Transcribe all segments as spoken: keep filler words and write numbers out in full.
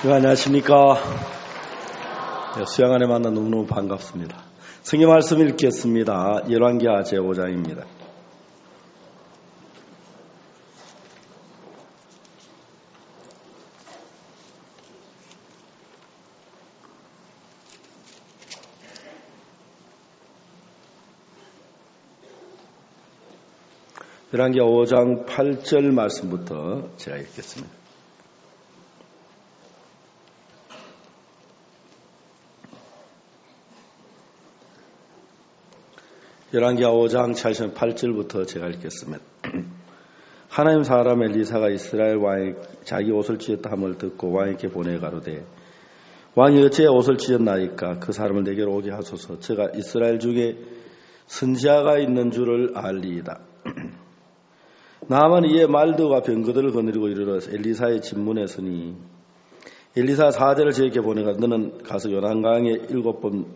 네, 안녕하십니까. 수양 안에 만나 너무너무 반갑습니다. 성경 말씀 읽겠습니다. 열왕기하 제오 장입니다. 열왕기하 오 장 팔 절 말씀부터 제가 읽겠습니다. 열왕기하 오 장 팔 절부터 제가 읽겠습니다. 하나님 사람 엘리사가 이스라엘 왕이 자기 옷을 찢었다 함을 듣고 왕에게 보내 가로되 왕이 어찌 옷을 찢었나이까 그 사람을 내게로 오게 하소서. 제가 이스라엘 중에 선지자가 있는 줄을 알리이다. 나아만 이에 말드가 병거들을 거느리고 이르러 엘리사의 집문에 서니 엘리사 사제를 저에게 보내가 너는 가서 요단강에 일곱 번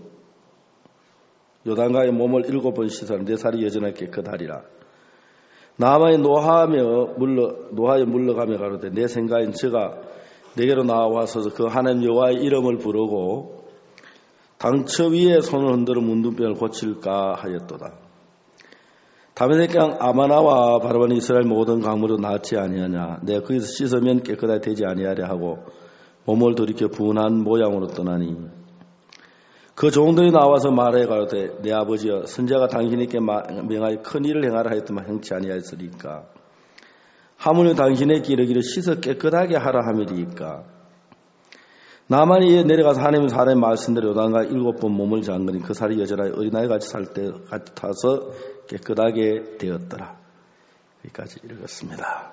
요단강에 몸을 일곱 번 씻어 내 살이 여전하게 깨끗하리라. 나아만이 노하며 물러 노하여 물러가며 가로되 내 생각엔 저가 내게로 나와서 그 하나님 여호와의 이름을 부르고 당처 위에 손을 흔들어 문둥병을 고칠까 하였도다. 다윗의 강 아마나와 바라바는 이스라엘 모든 강물로 낫지 아니하냐. 내가 거기서 씻으면 깨끗하게 되지 아니하려 하고 몸을 돌이켜 분한 모양으로 떠나니 그 종들이 나와서 말해 가로되 내 아버지여 선지자가 당신에게 명하여 큰 일을 행하라 하였더만 행치 아니하였으리까. 하물며 당신에게 이르기를 씻어 깨끗하게 하라 함이리이까. 나만이 내려가서 하나님의 사람의 말씀대로 요단강 일곱 번 몸을 잠그니 그 살이 여전하여 어린아이같이 살 때 같아서 깨끗하게 되었더라. 여기까지 읽었습니다.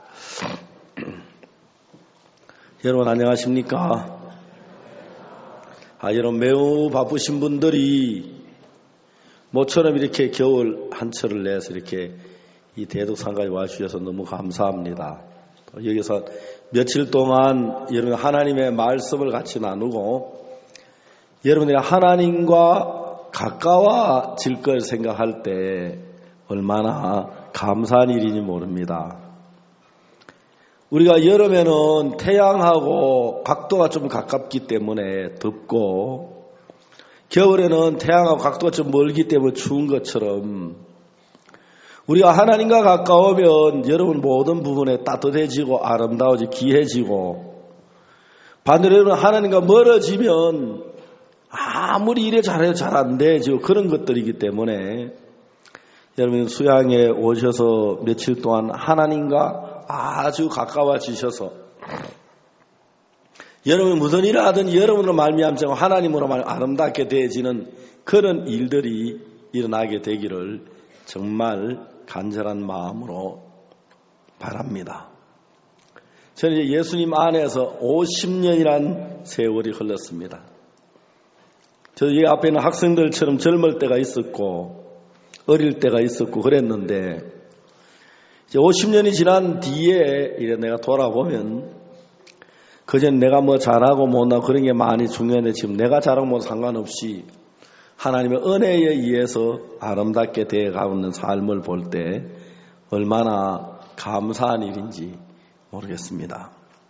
여러분 안녕하십니까? 아, 여러분 매우 바쁘신 분들이 모처럼 이렇게 겨울 한철을 내서 이렇게 이 대덕상까지 와주셔서 너무 감사합니다. 여기서 며칠 동안 여러분 하나님의 말씀을 같이 나누고 여러분이 하나님과 가까워질 걸 생각할 때 얼마나 감사한 일인지 모릅니다. 우리가 여름에는 태양하고 각도가 좀 가깝기 때문에 덥고 겨울에는 태양하고 각도가 좀 멀기 때문에 추운 것처럼 우리가 하나님과 가까우면 여러분 모든 부분에 따뜻해지고 아름다워지고 귀해지고 반대로 여러분 하나님과 멀어지면 아무리 일에 잘해도 잘 안 되죠. 그런 것들이기 때문에 여러분 수양에 오셔서 며칠 동안 하나님과 아주 가까워지셔서 여러분이 무슨 일을 하든 여러분으로 말미암고 하나님으로 말 아름답게 되어지는 그런 일들이 일어나게 되기를 정말 간절한 마음으로 바랍니다. 저는 이제 예수님 안에서 오십 년이란 세월이 흘렀습니다. 저 이 앞에 있는 학생들처럼 젊을 때가 있었고 어릴 때가 있었고 그랬는데 이제 오십 년이 지난 뒤에 이래 내가 돌아보면 그전 내가 뭐 잘하고 못하고 그런 게 많이 중요한데 지금 내가 잘하고 뭐 상관없이 하나님의 은혜에 의해서 아름답게 되어가고 있는 삶을 볼 때 얼마나 감사한 일인지 모르겠습니다.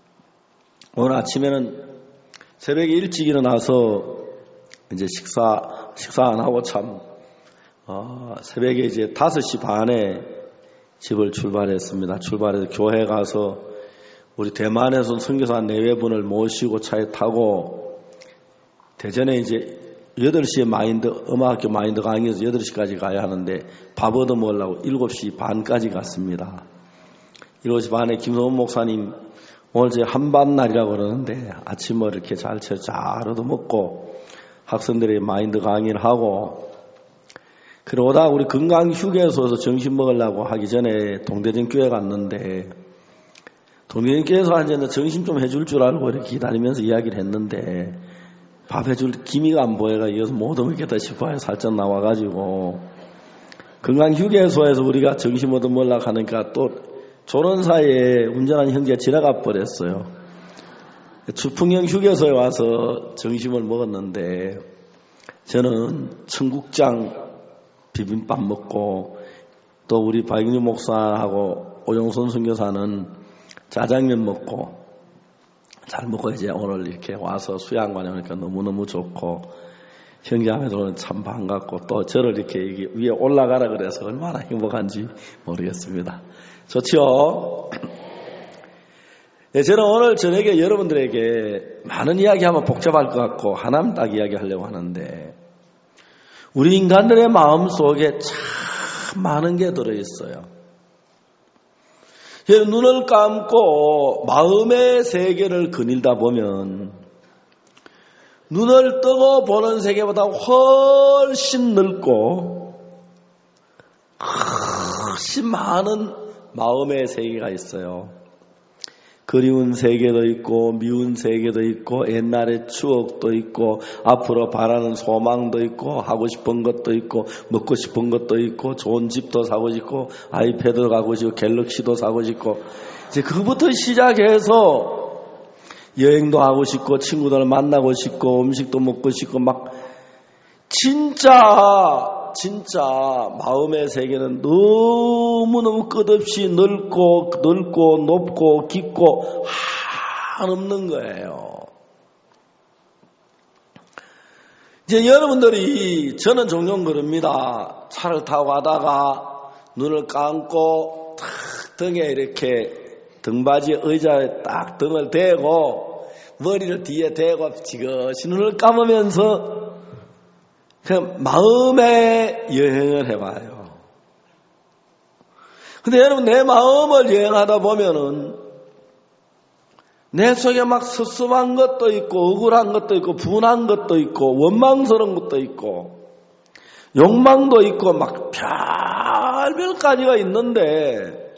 오늘 아침에는 새벽에 일찍 일어나서 이제 식사, 식사 안 하고 참, 어, 새벽에 이제 다섯 시 반에 집을 출발했습니다. 출발해서 교회 가서 우리 대만에서 선교사 한 네 분을 모시고 차에 타고 대전에 이제 여덟 시에 마인드, 음악학교 마인드 강의에서 여덟 시까지 가야 하는데 밥 얻어 먹으려고 일곱 시 반까지 갔습니다. 일곱 시 반에 김성훈 목사님 오늘 제 한반날이라고 그러는데 아침을 이렇게 잘 채워 잘 얻어 먹고 학생들이 마인드 강의를 하고 그러다 우리 건강휴게소에서 점심 먹으려고 하기 전에 동대전 교회 갔는데 동대전 교회에서 앉았는데 점심 좀 해줄 줄 알고 이렇게 기다리면서 이야기를 했는데 밥 해줄 기미가 안 보여가 이어서 못 먹겠다 싶어요. 살짝 나와가지고 건강휴게소에서 우리가 점심 얻어 먹으려고 하니까 또 조는 사이에 운전한 형제가 지나가 버렸어요. 추풍형 휴게소에 와서 점심을 먹었는데 저는 청국장 비빔밥 먹고 또 우리 박영주 목사하고 오영선 선교사는 짜장면 먹고 잘 먹고 이제 오늘 이렇게 와서 수양관에 오니까 너무너무 좋고 형제자매들은 참 반갑고 또 저를 이렇게 위에 올라가라 그래서 얼마나 행복한지 모르겠습니다. 좋죠? 네, 저는 오늘 저녁에 여러분들에게 많은 이야기하면 복잡할 것 같고 하나만 딱 이야기하려고 하는데 우리 인간들의 마음 속에 참 많은 게 들어있어요. 눈을 감고 마음의 세계를 거닐다 보면 눈을 뜨고 보는 세계보다 훨씬 넓고 훨씬 많은 마음의 세계가 있어요. 그리운 세계도 있고 미운 세계도 있고 옛날의 추억도 있고 앞으로 바라는 소망도 있고 하고 싶은 것도 있고 먹고 싶은 것도 있고 좋은 집도 사고 싶고 아이패드도 가고 싶고 갤럭시도 사고 싶고 이제 그부터 시작해서 여행도 하고 싶고 친구들을 만나고 싶고 음식도 먹고 싶고 막 진짜 진짜 마음의 세계는 너무너무 끝없이 넓고 넓고 높고 깊고 한없는 거예요. 이제 여러분들이 저는 종종 그럽니다. 차를 타고 가다가 눈을 감고 탁 등에 이렇게 등받이 의자에 딱 등을 대고 머리를 뒤에 대고 지그시 눈을 감으면서 그 마음의 여행을 해봐요. 근데 여러분 내 마음을 여행하다 보면은 내 속에 막 섭섭한 것도 있고 억울한 것도 있고 분한 것도 있고 원망스러운 것도 있고 욕망도 있고 막 별별 가지가 있는데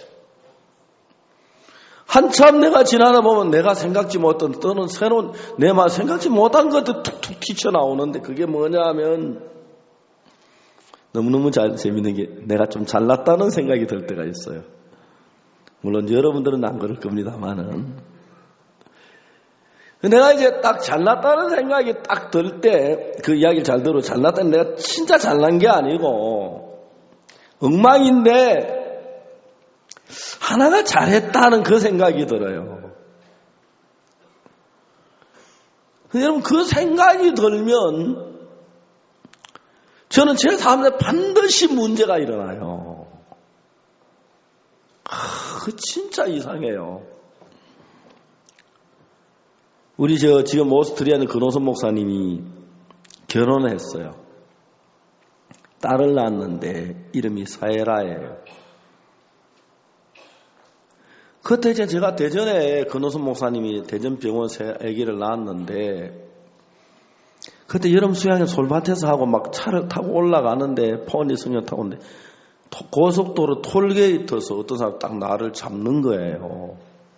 한참 내가 지나다 보면 내가 생각지 못한 또는 새로운 내 말 생각지 못한 것도 툭툭 튀쳐나오는데 그게 뭐냐 하면 너무너무 잘, 재밌는 게 내가 좀 잘났다는 생각이 들 때가 있어요. 물론 여러분들은 안 그럴 겁니다만은 내가 이제 딱 잘났다는 생각이 딱 들 때 그 이야기를 잘 들어 잘났다는 내가 진짜 잘난 게 아니고 엉망인데 하나가 잘했다는 그 생각이 들어요. 근데 여러분 그 생각이 들면 저는 제 삶에 반드시 문제가 일어나요. 아, 그 진짜 이상해요. 우리 저 지금 오스트리아는 근호선 목사님이 결혼을 했어요. 딸을 낳았는데 이름이 사에라예요. 그때 이제 제가 대전에 근호선 목사님이 대전병원에 아기를 낳았는데 그때 여름 수양에 솔밭에서 하고 막 차를 타고 올라가는데 포니 승려 타고 오는데 고속도로 톨게이트에서 어떤 사람 딱 나를 잡는 거예요.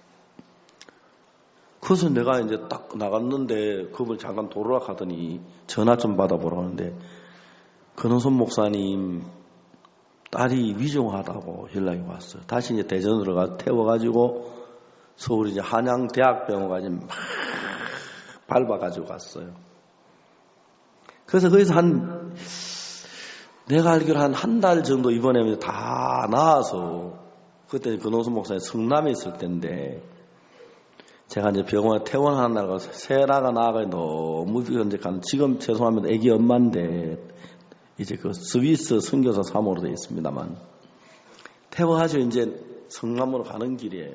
그래서 내가 이제 딱 나갔는데 그걸 잠깐 돌아라 하더니 전화 좀 받아보라고 하는데 근호선 목사님 딸이 위중하다고 연락이 왔어요. 다시 이제 대전으로 가 태워가지고 서울 이제 한양대학병원까지 막 밟아가지고 갔어요. 그래서 거기서 한 내가 알기로 한 한 달 정도 입원하면 다 나와서 그때 근호선 목사님 성남에 있을 때인데 제가 이제 병원에 퇴원하는 날 가서 세라가 나아가 너무 이제 간 지금 죄송합니다. 애기 엄마인데. 이제 그 스위스 선교사 사모로 되어 있습니다만 태워가지고 이제 성남으로 가는 길이에요.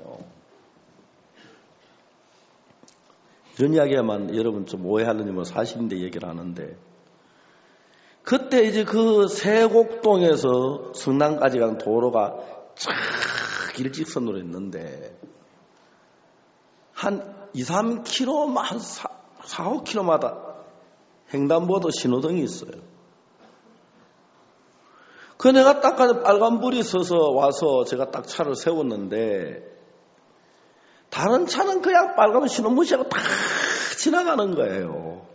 이런 이야기야만 여러분 좀 오해하느니 뭐 사실인데 얘기를 하는데 그때 이제 그 세곡동에서 성남까지 가는 도로가 쫙 일직선으로 있는데 한 이, 삼 킬로미터, 한 사, 오 킬로미터마다 횡단보도 신호등이 있어요. 그 내가 딱 가서 빨간불이 서서 와서 제가 딱 차를 세웠는데 다른 차는 그냥 빨간 신호 무시하고 딱 지나가는 거예요.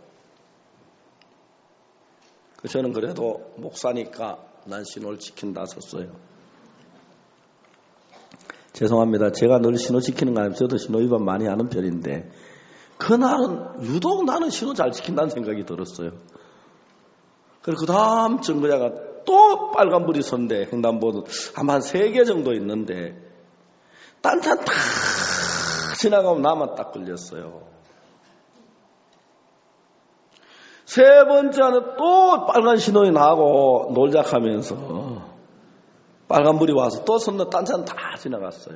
저는 그래도 목사니까 난 신호를 지킨다 썼어요. 죄송합니다. 제가 늘 신호 지키는 거 아니면 저도 신호 위반 많이 하는 편인데 그날은 유독 나는 신호 잘 지킨다는 생각이 들었어요. 그리고 그 다음 정거장가 또 빨간불이 선대 횡단보도 아마 한 세 개 정도 있는데 딴 차 다 지나가면 나만 딱 걸렸어요. 세 번째는 또 빨간 신호에 나고 놀작하면서 빨간불이 와서 또 선로 딴 차는 다 지나갔어요.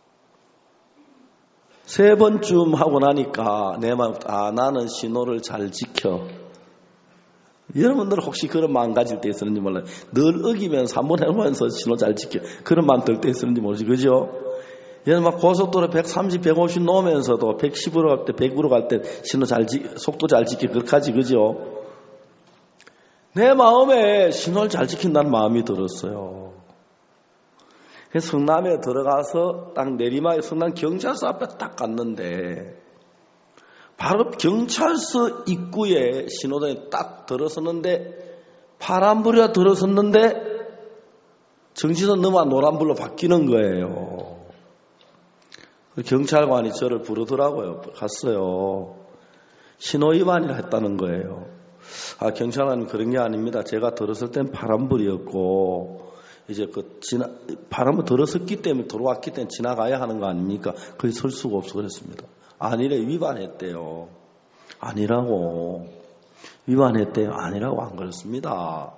세 번쯤 하고 나니까 내 마음, 아, 나는 신호를 잘 지켜. 여러분들 혹시 그런 마음 가질 때 있었는지 몰라요. 늘 어기면서 한 번 해보면서 신호 잘 지켜. 그런 마음 들 때 있었는지 모르지, 그죠? 얘는 막 고속도로 백삼십, 백오십 놓으면서도 백십으로 갈 때, 백으로 갈 때 신호 잘 지, 속도 잘 지켜. 그렇게 하지, 그죠? 내 마음에 신호를 잘 지킨다는 마음이 들었어요. 그래서 성남에 들어가서 딱 내리막에 성남 경찰서 앞에 딱 갔는데 바로 경찰서 입구에 신호등에 딱 들어섰는데 파란불이라 들어섰는데 정지선 넘어 노란불로 바뀌는 거예요. 경찰관이 저를 부르더라고요. 갔어요. 신호 위반이라 했다는 거예요. 아, 경찰관은 그런 게 아닙니다. 제가 들었을 땐 파란불이었고 이제 그 지나 바람을 들어섰기 때문에 들어왔기 때문에 지나가야 하는 거 아닙니까? 거기 설 수가 없어 그랬습니다. 아니래, 위반했대요. 아니라고. 위반했대요. 아니라고 안 그렇습니다.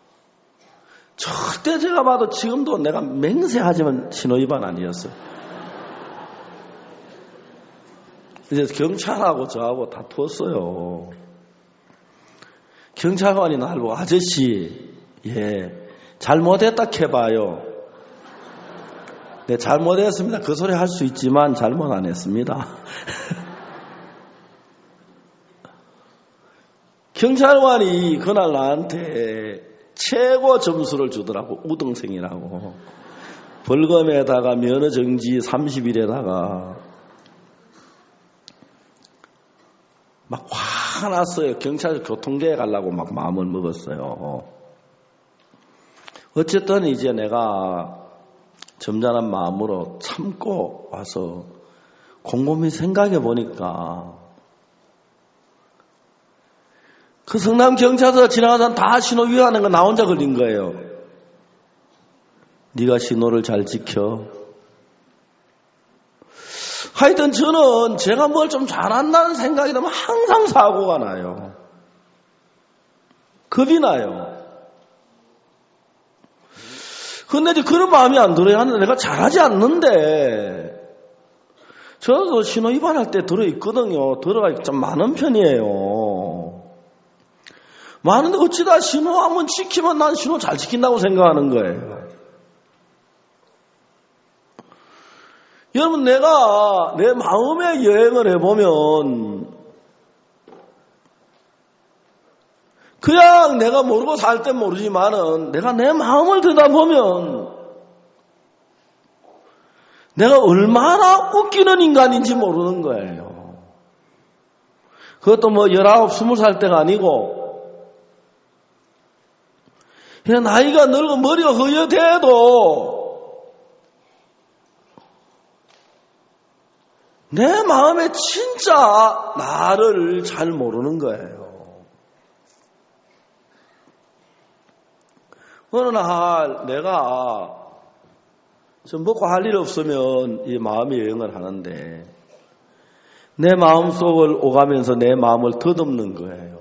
절대 제가 봐도 지금도 내가 맹세하지만 신호 위반 아니었어요. 이제 경찰하고 저하고 다투었어요. 경찰관이 날 보고 아저씨, 예. 잘못했다 해봐요. 네, 잘못했습니다. 그 소리 할 수 있지만 잘못 안 했습니다. 경찰관이 그날 나한테 최고 점수를 주더라고. 우등생이라고. 벌금에다가 면허정지 삼십 일에다가 막 화가 났어요. 경찰 교통계에 가려고 막 마음을 먹었어요. 어쨌든 이제 내가 점잖은 마음으로 참고 와서 곰곰이 생각해 보니까 그 성남 경찰서 지나가서 다 신호 위반하는 거 나 혼자 걸린 거예요. 네가 신호를 잘 지켜. 하여튼 저는 제가 뭘 좀 잘한다는 생각이 들면 항상 사고가 나요. 겁이 나요. 근데 이제 그런 마음이 안 들어야 하는데 내가 잘하지 않는데 저도 신호 위반할 때 들어있거든요. 들어가 좀 많은 편이에요. 많은데 어찌다 신호 한번 지키면 난 신호 잘 지킨다고 생각하는 거예요. 여러분 내가 내 마음의 여행을 해보면 그냥 내가 모르고 살 땐 모르지만은 내가 내 마음을 들여다보면 내가 얼마나 웃기는 인간인지 모르는 거예요. 그것도 뭐 열아홉, 스무 살 때가 아니고 그냥 나이가 늙고 머리가 허여대도 내 마음에 진짜 나를 잘 모르는 거예요. 어느 날 내가 좀 먹고 할 일 없으면 이 마음의 여행을 하는데 내 마음속을 오가면서 내 마음을 더듬는 거예요.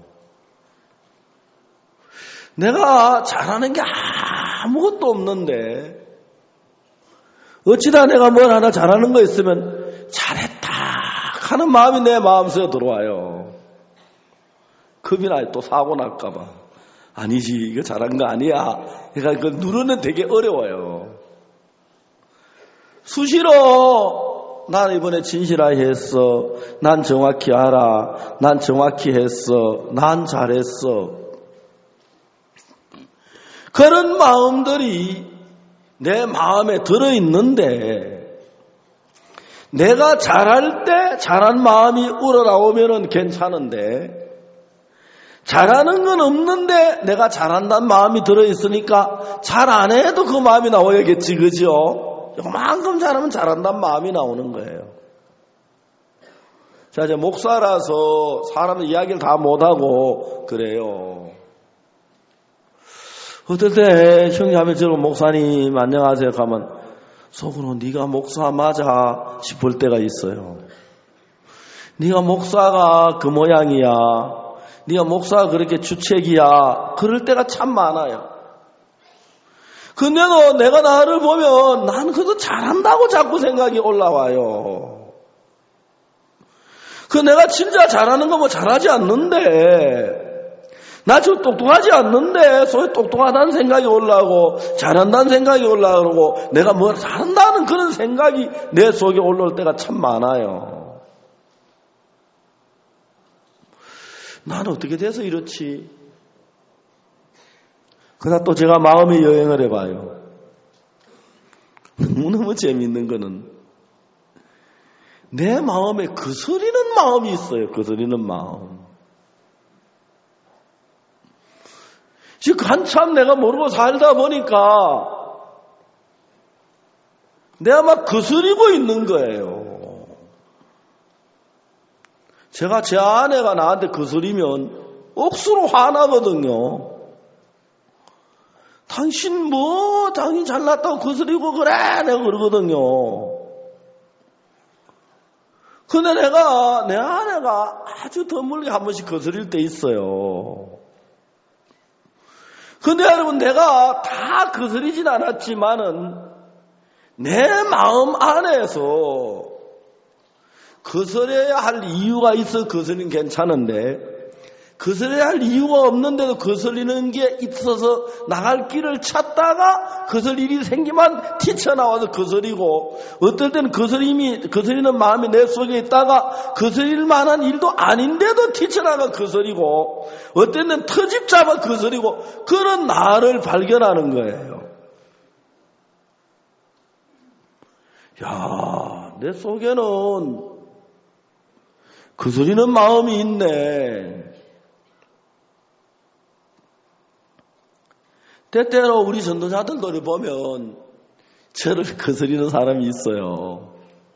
내가 잘하는 게 아무것도 없는데 어찌다 내가 뭘 하나 잘하는 거 있으면 잘했다 하는 마음이 내 마음속에 들어와요. 겁이 나요. 또 사고 날까 봐. 아니지, 이거 잘한 거 아니야. 그러니까 그 누르는 되게 어려워요. 수시로 난 이번에 진실하게 했어. 난 정확히 알아. 난 정확히 했어. 난 잘했어. 그런 마음들이 내 마음에 들어있는데 내가 잘할 때 잘한 마음이 우러나오면 괜찮은데 잘하는 건 없는데 내가 잘한다는 마음이 들어있으니까 잘 안 해도 그 마음이 나와야겠지, 그죠? 요만큼 잘하면 잘한다는 마음이 나오는 거예요. 자, 이제 목사라서 사람들 이야기를 다 못하고 그래요. 어떨 때 형제자매처럼 목사님 안녕하세요 하면 속으로 네가 목사 맞아 싶을 때가 있어요. 네가 목사가 그 모양이야. 네가 목사가 그렇게 주책이야. 그럴 때가 참 많아요. 근데도 내가 나를 보면 나는 그래도 잘한다고 자꾸 생각이 올라와요. 그 내가 진짜 잘하는 거 뭐 잘하지 않는데, 나 지금 똑똑하지 않는데 소위 똑똑하다는 생각이 올라오고 잘한다는 생각이 올라오고 내가 뭐 잘한다는 그런 생각이 내 속에 올라올 때가 참 많아요. 나는 어떻게 돼서 이렇지? 그러다 또 제가 마음의 여행을 해봐요. 너무너무 재미있는 거는 내 마음에 거스리는 마음이 있어요. 거스리는 마음. 지금 한참 내가 모르고 살다 보니까 내가 막 거스리고 있는 거예요. 제가 제 아내가 나한테 거스리면 억수로 화나거든요. 당신 뭐 당신 잘났다고 거스리고 그래 내가 그러거든요. 근데 내가 내 아내가 아주 드물게 한 번씩 거스릴 때 있어요. 근데 여러분 내가 다 거스리진 않았지만은 내 마음 안에서 거스려야 할 이유가 있어 거스리는 괜찮은데 거스려야 할 이유가 없는데도 거스리는 게 있어서 나갈 길을 찾다가 거스릴 일이 생기면 튀쳐나와서 거스리고 어떨 때는 거스림이, 거스리는 마음이 내 속에 있다가 거스릴 만한 일도 아닌데도 튀쳐나가 거스리고 어떨 때는 터집 잡아 거스리고 그런 나를 발견하는 거예요. 야, 내 속에는 거스리는 마음이 있네. 때때로 우리 전도자들도 보면 저를 거스리는 사람이 있어요.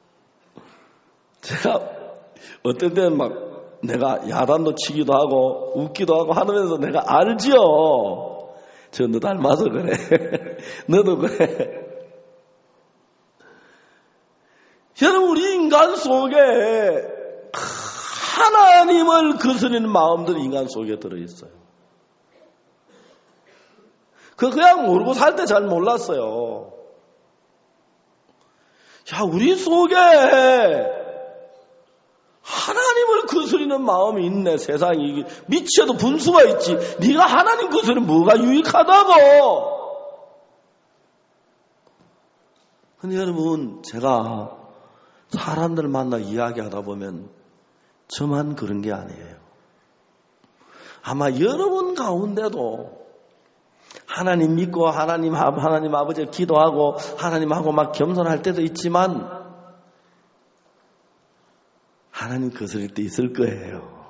제가 어떤 때는 막 내가 야단도 치기도 하고 웃기도 하고 하면서 내가 알지요. 저 너 닮아서 그래. 너도 그래. 여러분 우리 인간 속에 하나님을 거스리는 마음들이 인간 속에 들어있어요. 그 그냥 모르고 살 때 잘 몰랐어요. 야, 우리 속에 하나님을 거스리는 마음이 있네. 세상이 미쳐도 분수가 있지. 네가 하나님 거스리면 뭐가 유익하다고. 근데 여러분 제가 사람들 만나 이야기하다 보면 저만 그런 게 아니에요. 아마 여러분 가운데도 하나님 믿고 하나님, 하나님 아버지 기도하고 하나님하고 막 겸손할 때도 있지만 하나님 거스릴 때 있을 거예요.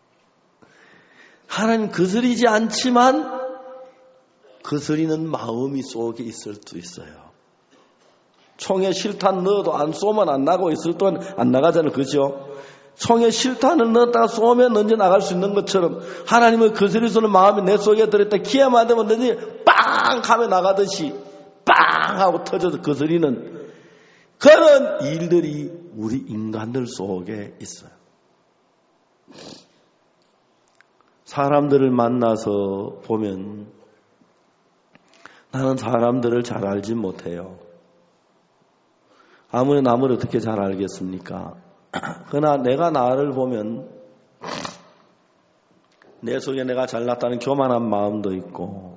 하나님 거스리지 않지만 거스리는 마음이 속에 있을 수 있어요. 총에 실탄 넣어도 안 쏘면 안 나고 있을 동안 안 나가잖아요. 그죠? 총에 실탄을 넣었다가 쏘면 언제 나갈 수 있는 것처럼 하나님을 거스릴 수 있는 마음이 내 속에 들어있다. 기회만 되면 언제 빵 하면 나가듯이 빵 하고 터져서 거스리는 그런 일들이 우리 인간들 속에 있어요. 사람들을 만나서 보면 나는 사람들을 잘 알지 못해요. 아무리 남을 어떻게 잘 알겠습니까? 그러나 내가 나를 보면 내 속에 내가 잘났다는 교만한 마음도 있고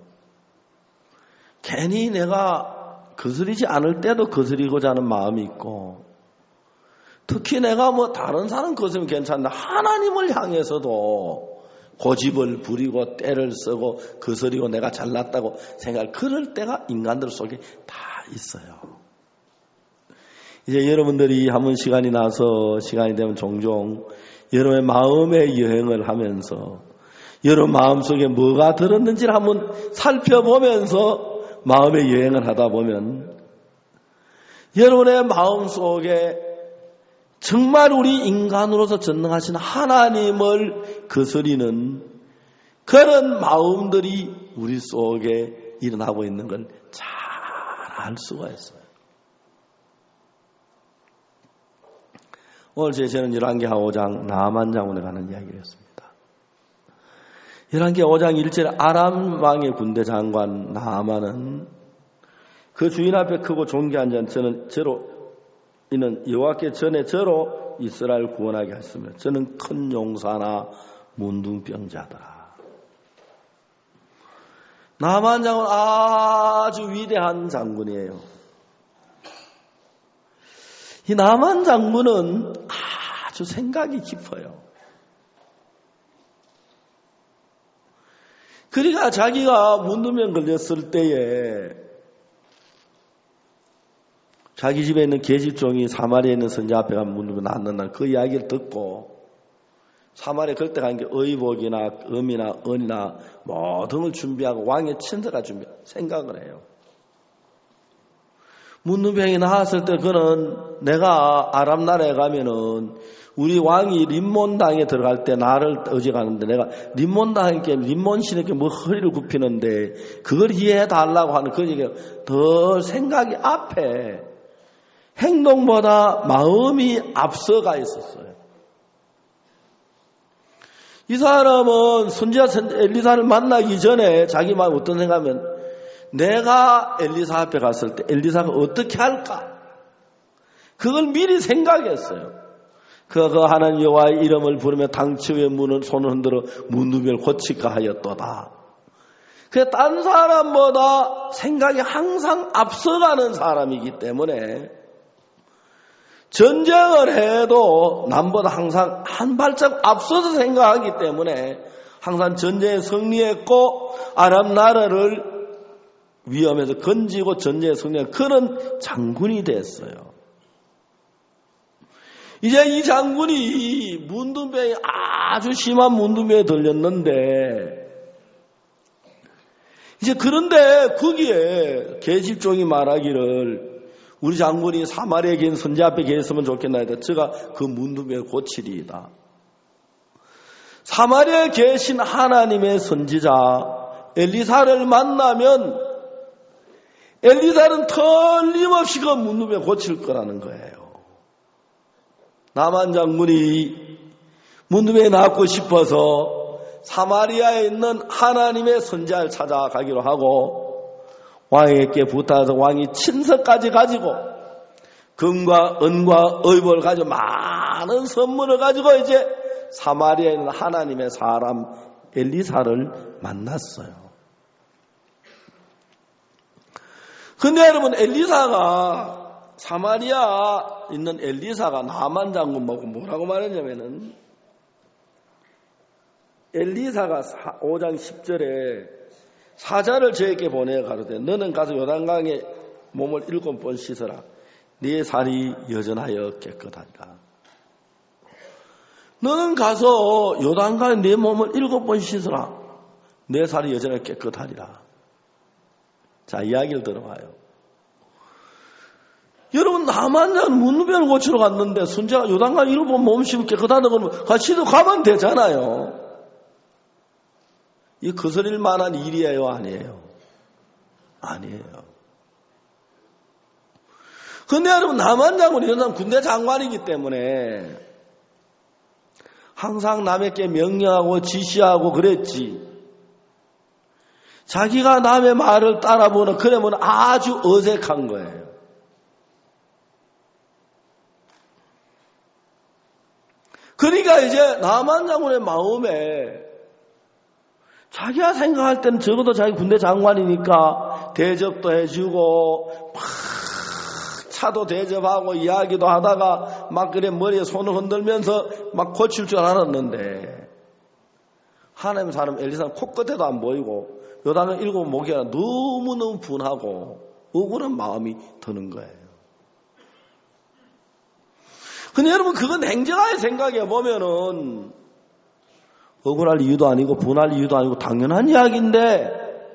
괜히 내가 거스리지 않을 때도 거스리고자 하는 마음이 있고 특히 내가 뭐 다른 사람 거스리면 괜찮은데 하나님을 향해서도 고집을 부리고 때를 쓰고 거스리고 내가 잘났다고 생각할 그럴 때가 인간들 속에 다 있어요. 이제 여러분들이 한번 시간이 나서 시간이 되면 종종 여러분의 마음의 여행을 하면서 여러분 마음속에 뭐가 들었는지를 한번 살펴보면서 마음의 여행을 하다 보면 여러분의 마음속에 정말 우리 인간으로서 전능하신 하나님을 거스리는 그런 마음들이 우리 속에 일어나고 있는 걸 잘 알 수가 있어요. 오늘 제 저는 열왕기하 오 장 나만 장군에 관한 이야기를 했습니다. 열왕기 오 장 일 절에 아람 왕의 군대 장관 나만은 그 주인 앞에 크고 존귀한 자는 저는 저로 이는 여호와께 전에 저로 이스라엘 구원하게 하였으며 저는 큰 용사나 문둥병자더라. 나만 장군 아주 위대한 장군이에요. 이 나만 장군은 아주 생각이 깊어요. 그러니까 자기가 문둥병 걸렸을 때에 자기 집에 있는 계집종이 사마리아에 있는 선자 앞에 가면 문둥병 낫는다 그 이야기를 듣고 사마리아 그때 간 게 의복이나 음이나 은이나 모든 걸 준비하고 왕의 친서가 준비 생각을 해요. 문둥병이 나왔을 때 그는 내가 아람 나라에 가면은 우리 왕이 림몬 당에 들어갈 때 나를 어지가는데 내가 림몬 당에게 림몬 신에게 뭐 허리를 굽히는데 그걸 이해해 달라고 하는 그 얘기가 더 생각이 앞에 행동보다 마음이 앞서가 있었어요. 이 사람은 선지자 엘리사를 만나기 전에 자기 마음이 어떤 생각하면 내가 엘리사 앞에 갔을 때 엘리사가 어떻게 할까? 그걸 미리 생각했어요. 그, 그 하나님 여호와의 이름을 부르며 당치의 문을 손을 흔들어 문둥병을 고칠까 하였도다. 그래서 딴 사람보다 생각이 항상 앞서가는 사람이기 때문에 전쟁을 해도 남보다 항상 한 발짝 앞서서 생각하기 때문에 항상 전쟁에 승리했고 아람 나라를 위험에서 건지고 전쟁에 승리한 그런 장군이 됐어요. 이제 이 장군이 문둥병이 아주 심한 문둥병에 들렸는데 이제 그런데 거기에 계집종이 말하기를 우리 장군이 사마리아에 계신 선지자 앞에 계셨으면 좋겠나이다. 제가 그 문둥병을 고치리이다. 사마리아에 계신 하나님의 선지자 엘리사를 만나면 엘리사는 틀림없이 그 문둥병을 고칠 거라는 거예요. 나만 장군이 문둥병에 낫고 싶어서 사마리아에 있는 하나님의 선지자를 찾아가기로 하고 왕에게 부탁해서 왕이 친서까지 가지고 금과 은과 의복을 가지고 많은 선물을 가지고 이제 사마리아에 있는 하나님의 사람 엘리사를 만났어요. 근데 여러분 엘리사가 사마리아 있는 엘리사가 나만 장군 보고 뭐라고 말했냐면은 엘리사가 오 장 십 절에 사자를 저에게 보내 가로되 너는 가서 요단강에 몸을 일곱 번 씻어라. 네 살이 여전하여 깨끗하리라. 너는 가서 요단강에 네 몸을 일곱 번 씻어라. 네 살이 여전하여 깨끗하리라. 자, 이야기를 들어봐요. 여러분 나만은 문둥병을 고치러 갔는데 순자가 요단강에 일곱 번 몸 씻으면 깨끗하다고 그러면 같이도 가면 되잖아요. 이 거스릴 만한 일이에요? 아니에요? 아니에요. 근데 여러분, 나만 장군이 이런 사람 군대 장관이기 때문에 항상 남에게 명령하고 지시하고 그랬지. 자기가 남의 말을 따라보는 그러면 아주 어색한 거예요. 그러니까 이제 나만 장군의 마음에 자기가 생각할 때는 적어도 자기 군대 장관이니까 대접도 해주고 막 차도 대접하고 이야기도 하다가 막 그래 머리에 손을 흔들면서 막 고칠 줄 알았는데 하나님 사람 엘리사는 코끝에도 안 보이고 요단을 일곱 목이라 너무너무 분하고 억울한 마음이 드는 거예요. 근데 여러분 그건 냉정하게 생각해 보면은 억울할 이유도 아니고 분할 이유도 아니고 당연한 이야기인데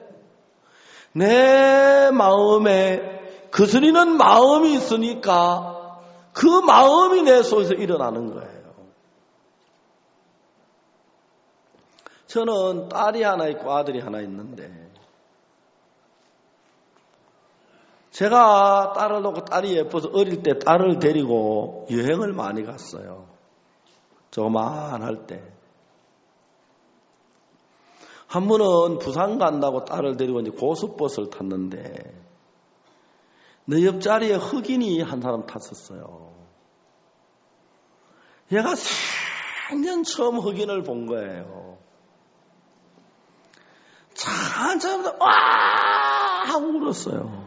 내 마음에 거스리는 마음이 있으니까 그 마음이 내 속에서 일어나는 거예요. 저는 딸이 하나 있고 아들이 하나 있는데 제가 딸을 놓고 딸이 예뻐서 어릴 때 딸을 데리고 여행을 많이 갔어요. 조그만할 때. 한 번은 부산 간다고 딸을 데리고 이제 고속버스를 탔는데 내 옆자리에 흑인이 한 사람 탔었어요. 얘가 생전 처음 흑인을 본 거예요. 한참 와 하고 울었어요.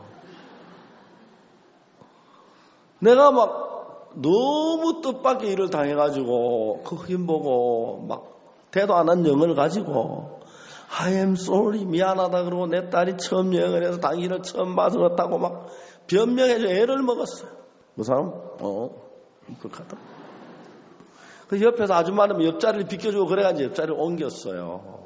내가 막 너무 뜻밖의 일을 당해가지고 그 흑인 보고 막 대도 안 한 영을 가지고 I am sorry 미안하다 그러고 내 딸이 처음 여행을 해서 당신을 처음 봐서 그렇다고 막 변명해줘 애를 먹었어요. 그 사람? 어 그렇다. 그 옆에서 아줌마는 옆자리를 비켜주고 그래가지고 옆자리를 옮겼어요.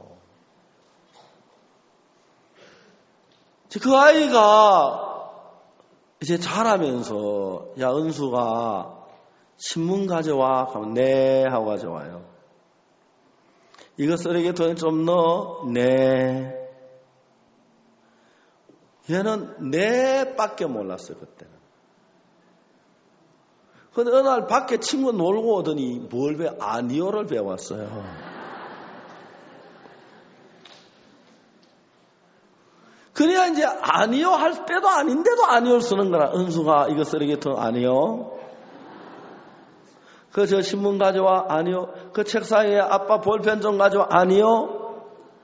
그 아이가 이제 자라면서 야 은수가 신문 가져와 하면 네 하고 가져와요. 이거 쓰레기통에 좀 넣어. 네. 얘는 네 밖에 몰랐어요 그때는. 근데 어느 날 밖에 친구 놀고 오더니 뭘 배워? 아니오를 배웠어요. 그래야 이제 아니요 할 때도 아닌데도 아니요를 쓰는 거라. 은수가 이거 쓰레기통 아니요. 그 저 신문 가져와 아니요. 그 책상에 아빠 볼펜 좀 가져와 아니요.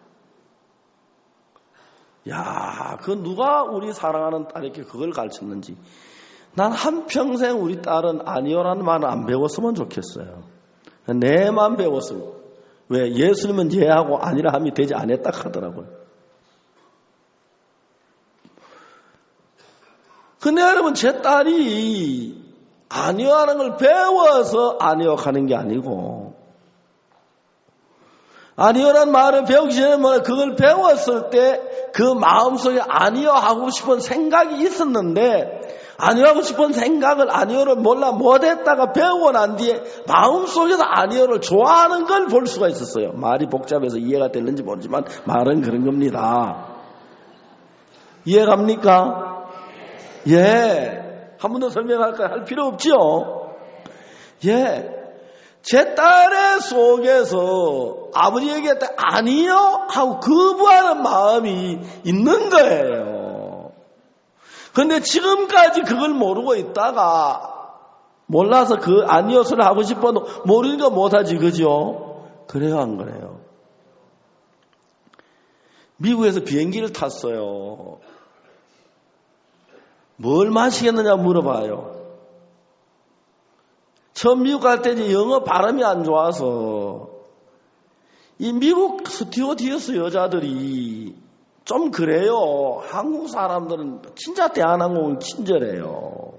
야, 그 누가 우리 사랑하는 딸에게 그걸 가르쳤는지. 난 한평생 우리 딸은 아니요라는 말을 안 배웠으면 좋겠어요. 내만 배웠어요. 왜? 예수님은 예하고 아니라 함이 되지 않았다 하더라고요. 근데 여러분 제 딸이 아니요 하는 걸 배워서 아니요 하는 게 아니고 아니요란 말을 배우기 전에 뭐 그걸 배웠을 때 그 마음속에 아니요 하고 싶은 생각이 있었는데 아니요 하고 싶은 생각을 아니요를 몰라 못했다가 배우고 난 뒤에 마음속에서 아니요를 좋아하는 걸 볼 수가 있었어요. 말이 복잡해서 이해가 되는지 모르지만 말은 그런 겁니다. 이해갑니까? 예. 한 번 더 설명할까요? 할 필요 없죠? 예. 제 딸의 속에서 아버지에게 아니요 하고 거부하는 마음이 있는 거예요. 그런데 지금까지 그걸 모르고 있다가 몰라서 그 아니요를 하고 싶어도 모르니까 못하지 그죠? 그래야 한 거예요. 미국에서 비행기를 탔어요. 뭘 마시겠느냐 물어봐요. 처음 미국 갈 때 이제 영어 발음이 안 좋아서 이 미국 스튜어디스 여자들이 좀 그래요. 한국 사람들은 진짜 대한항공은 친절해요.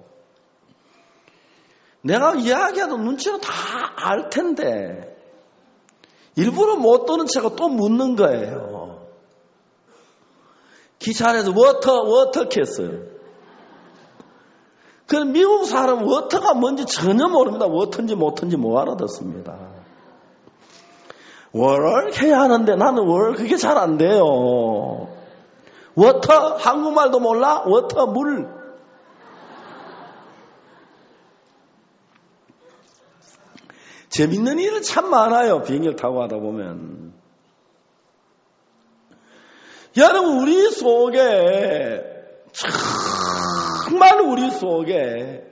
내가 이야기해도 눈치는 다 알 텐데 일부러 못 도는 채가 또 묻는 거예요. 기차 안에서 워터 워터 했어요. 그 미국 사람은 워터가 뭔지 전혀 모릅니다. 워터인지 못한지 못 알아듣습니다. 월 해야 하는데 나는 월 그게 잘 안 돼요. 워터 한국말도 몰라? 워터 물. 재밌는 일은 참 많아요. 비행기를 타고 가다 보면. 여러분 우리 속에 정말 우리 속에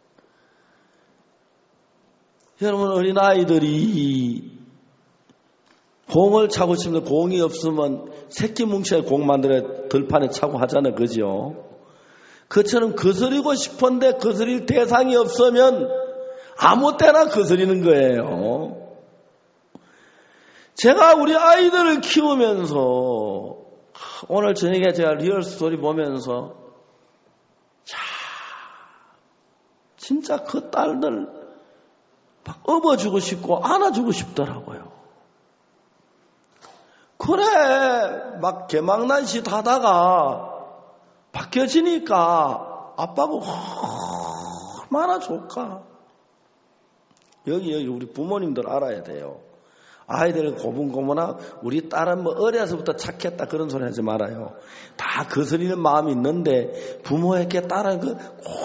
여러분 어린아이들이 공을 차고 싶은데 공이 없으면 새끼 뭉치에 공 만들어 들판에 차고 하잖아요. 그죠? 그처럼 거스리고 싶은데 거스릴 대상이 없으면 아무 때나 거스리는 거예요. 제가 우리 아이들을 키우면서 오늘 저녁에 제가 리얼 스토리 보면서 자, 진짜 그 딸들 막 업어주고 싶고 안아주고 싶더라고요. 그래, 막 개망난짓 하다가 바뀌어지니까 아빠가 얼마나 좋을까. 여기, 여기 우리 부모님들 알아야 돼요. 아이들 고분고분하고 우리 딸은 뭐 어려서부터 착했다 그런 소리 하지 말아요. 다 거스리는 마음이 있는데 부모에게 딸은 그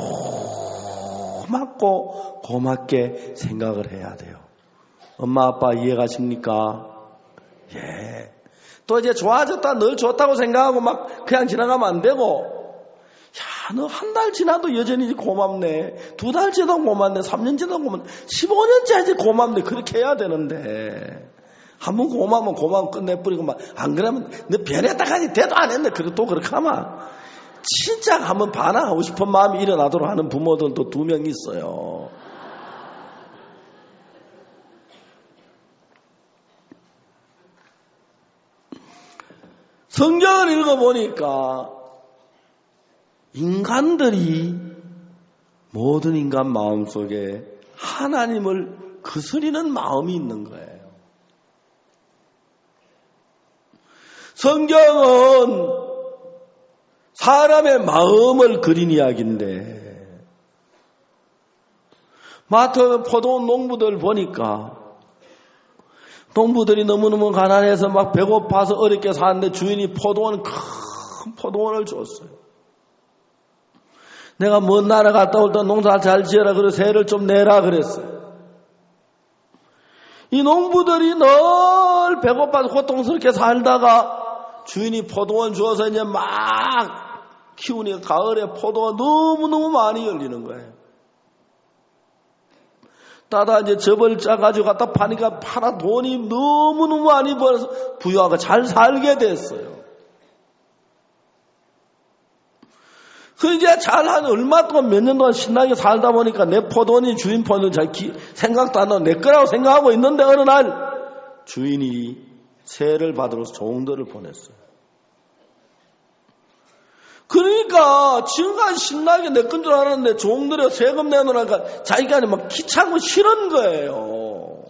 고맙고 고맙게 생각을 해야 돼요. 엄마 아빠 이해가십니까? 예. 또 이제 좋아졌다 늘 좋다고 생각하고 막 그냥 지나가면 안 되고, 야, 너 한 달 지나도 여전히 고맙네. 두 달 지나도 고맙네. 삼 년 지나도 고맙네. 십오 년째 이제 고맙네. 그렇게 해야 되는데, 한 번 고마우면 고마움 끝내버리고 막, 안 그러면 너 변했다가니 대도 안 했네. 그래 또 그렇게 하면 진짜 한번 반항하고 싶은 마음이 일어나도록 하는 부모들도 두 명 있어요. 성경을 읽어보니까 인간들이 모든 인간 마음속에 하나님을 거스리는 마음이 있는 거예요. 성경은 사람의 마음을 그린 이야기인데, 마트 포도원 농부들 보니까 농부들이 너무너무 가난해서 막 배고파서 어렵게 사는데 주인이 포도원, 큰 포도원을 줬어요. 내가 먼 나라 갔다 올 때 농사 잘 지어라 그래 세를 좀 내라 그랬어요. 이 농부들이 늘 배고파서 고통스럽게 살다가 주인이 포도원 주어서 이제 막 키우니까 가을에 포도가 너무너무 많이 열리는 거예요. 따다 이제 접을 짜가지고 갖다 파니까 팔아 돈이 너무너무 많이 벌어서 부유하고 잘 살게 됐어요. 그 이제 잘 한 얼마 동안 몇 년 동안 신나게 살다 보니까 내 포도원이 주인 포도원 잘 기, 생각도 안 나고 내 거라고 생각하고 있는데 어느 날 주인이 세를 받으러 종들을 보냈어요. 그러니까 지금까지 신나게 내 건 줄 알았는데 종들이 세금 내놓으니까 자기가 막 귀찮고 싫은 거예요.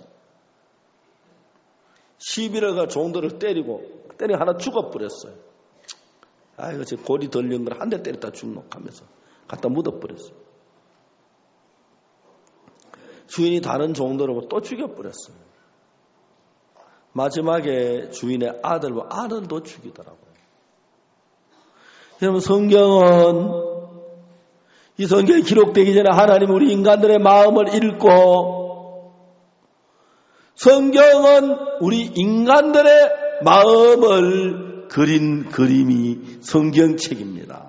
시비를 가 종들을 때리고 때리고 하나 죽어버렸어요. 아이고 제 골이 덜린 걸 한 대 때렸다 죽노 하면서 갖다 묻어버렸어요. 주인이 다른 종들을 또 죽여버렸어요. 마지막에 주인의 아들, 아들도 죽이더라고요. 여러분, 성경은 이 성경이 기록되기 전에 하나님 우리 인간들의 마음을 읽고, 성경은 우리 인간들의 마음을 그린 그림이 성경책입니다.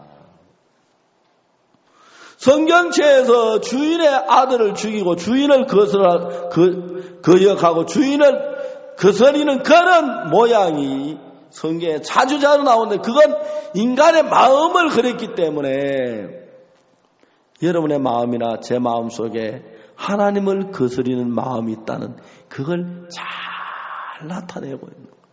성경책에서 주인의 아들을 죽이고 주인을 거스라, 그, 거역하고 주인을 거스리는 그런 모양이 성경에 자주 자주 나오는데, 그건 인간의 마음을 그렸기 때문에 여러분의 마음이나 제 마음 속에 하나님을 거스리는 마음이 있다는 그걸 잘 나타내고 있는 거예요.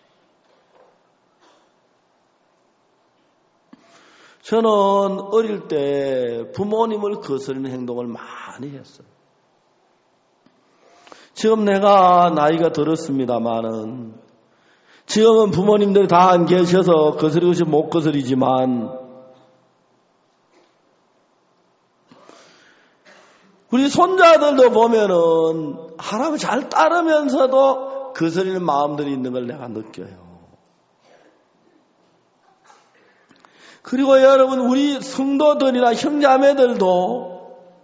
저는 어릴 때 부모님을 거스리는 행동을 많이 했어요. 지금 내가 나이가 들었습니다마는, 지금은 부모님들이 다 안 계셔서 거스리고 싶으면 못 거스리지만, 우리 손자들도 보면은 하나님 잘 따르면서도 거스리는 마음들이 있는 걸 내가 느껴요. 그리고 여러분, 우리 성도들이나 형제자매들도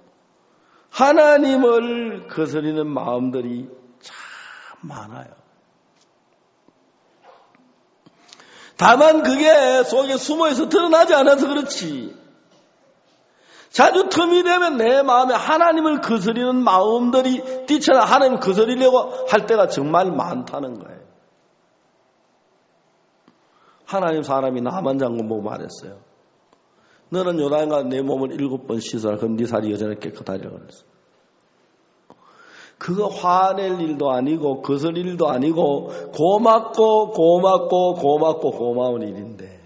하나님을 거스리는 마음들이 참 많아요. 다만 그게 속에 숨어있어 드러나지 않아서 그렇지, 자주 틈이 되면 내 마음에 하나님을 거스리는 마음들이 뛰쳐나 하나님을 거스리려고 할 때가 정말 많다는 거예요. 하나님 사람이 나만 장군 보고 말했어요. 너는 요단강 내 몸을 일곱 번 씻어라. 그럼 네 살이 여전히 깨끗하리라고 그랬어요. 그거 화낼 일도 아니고 거슬릴 일도 아니고 고맙고 고맙고 고맙고 고마운 일인데,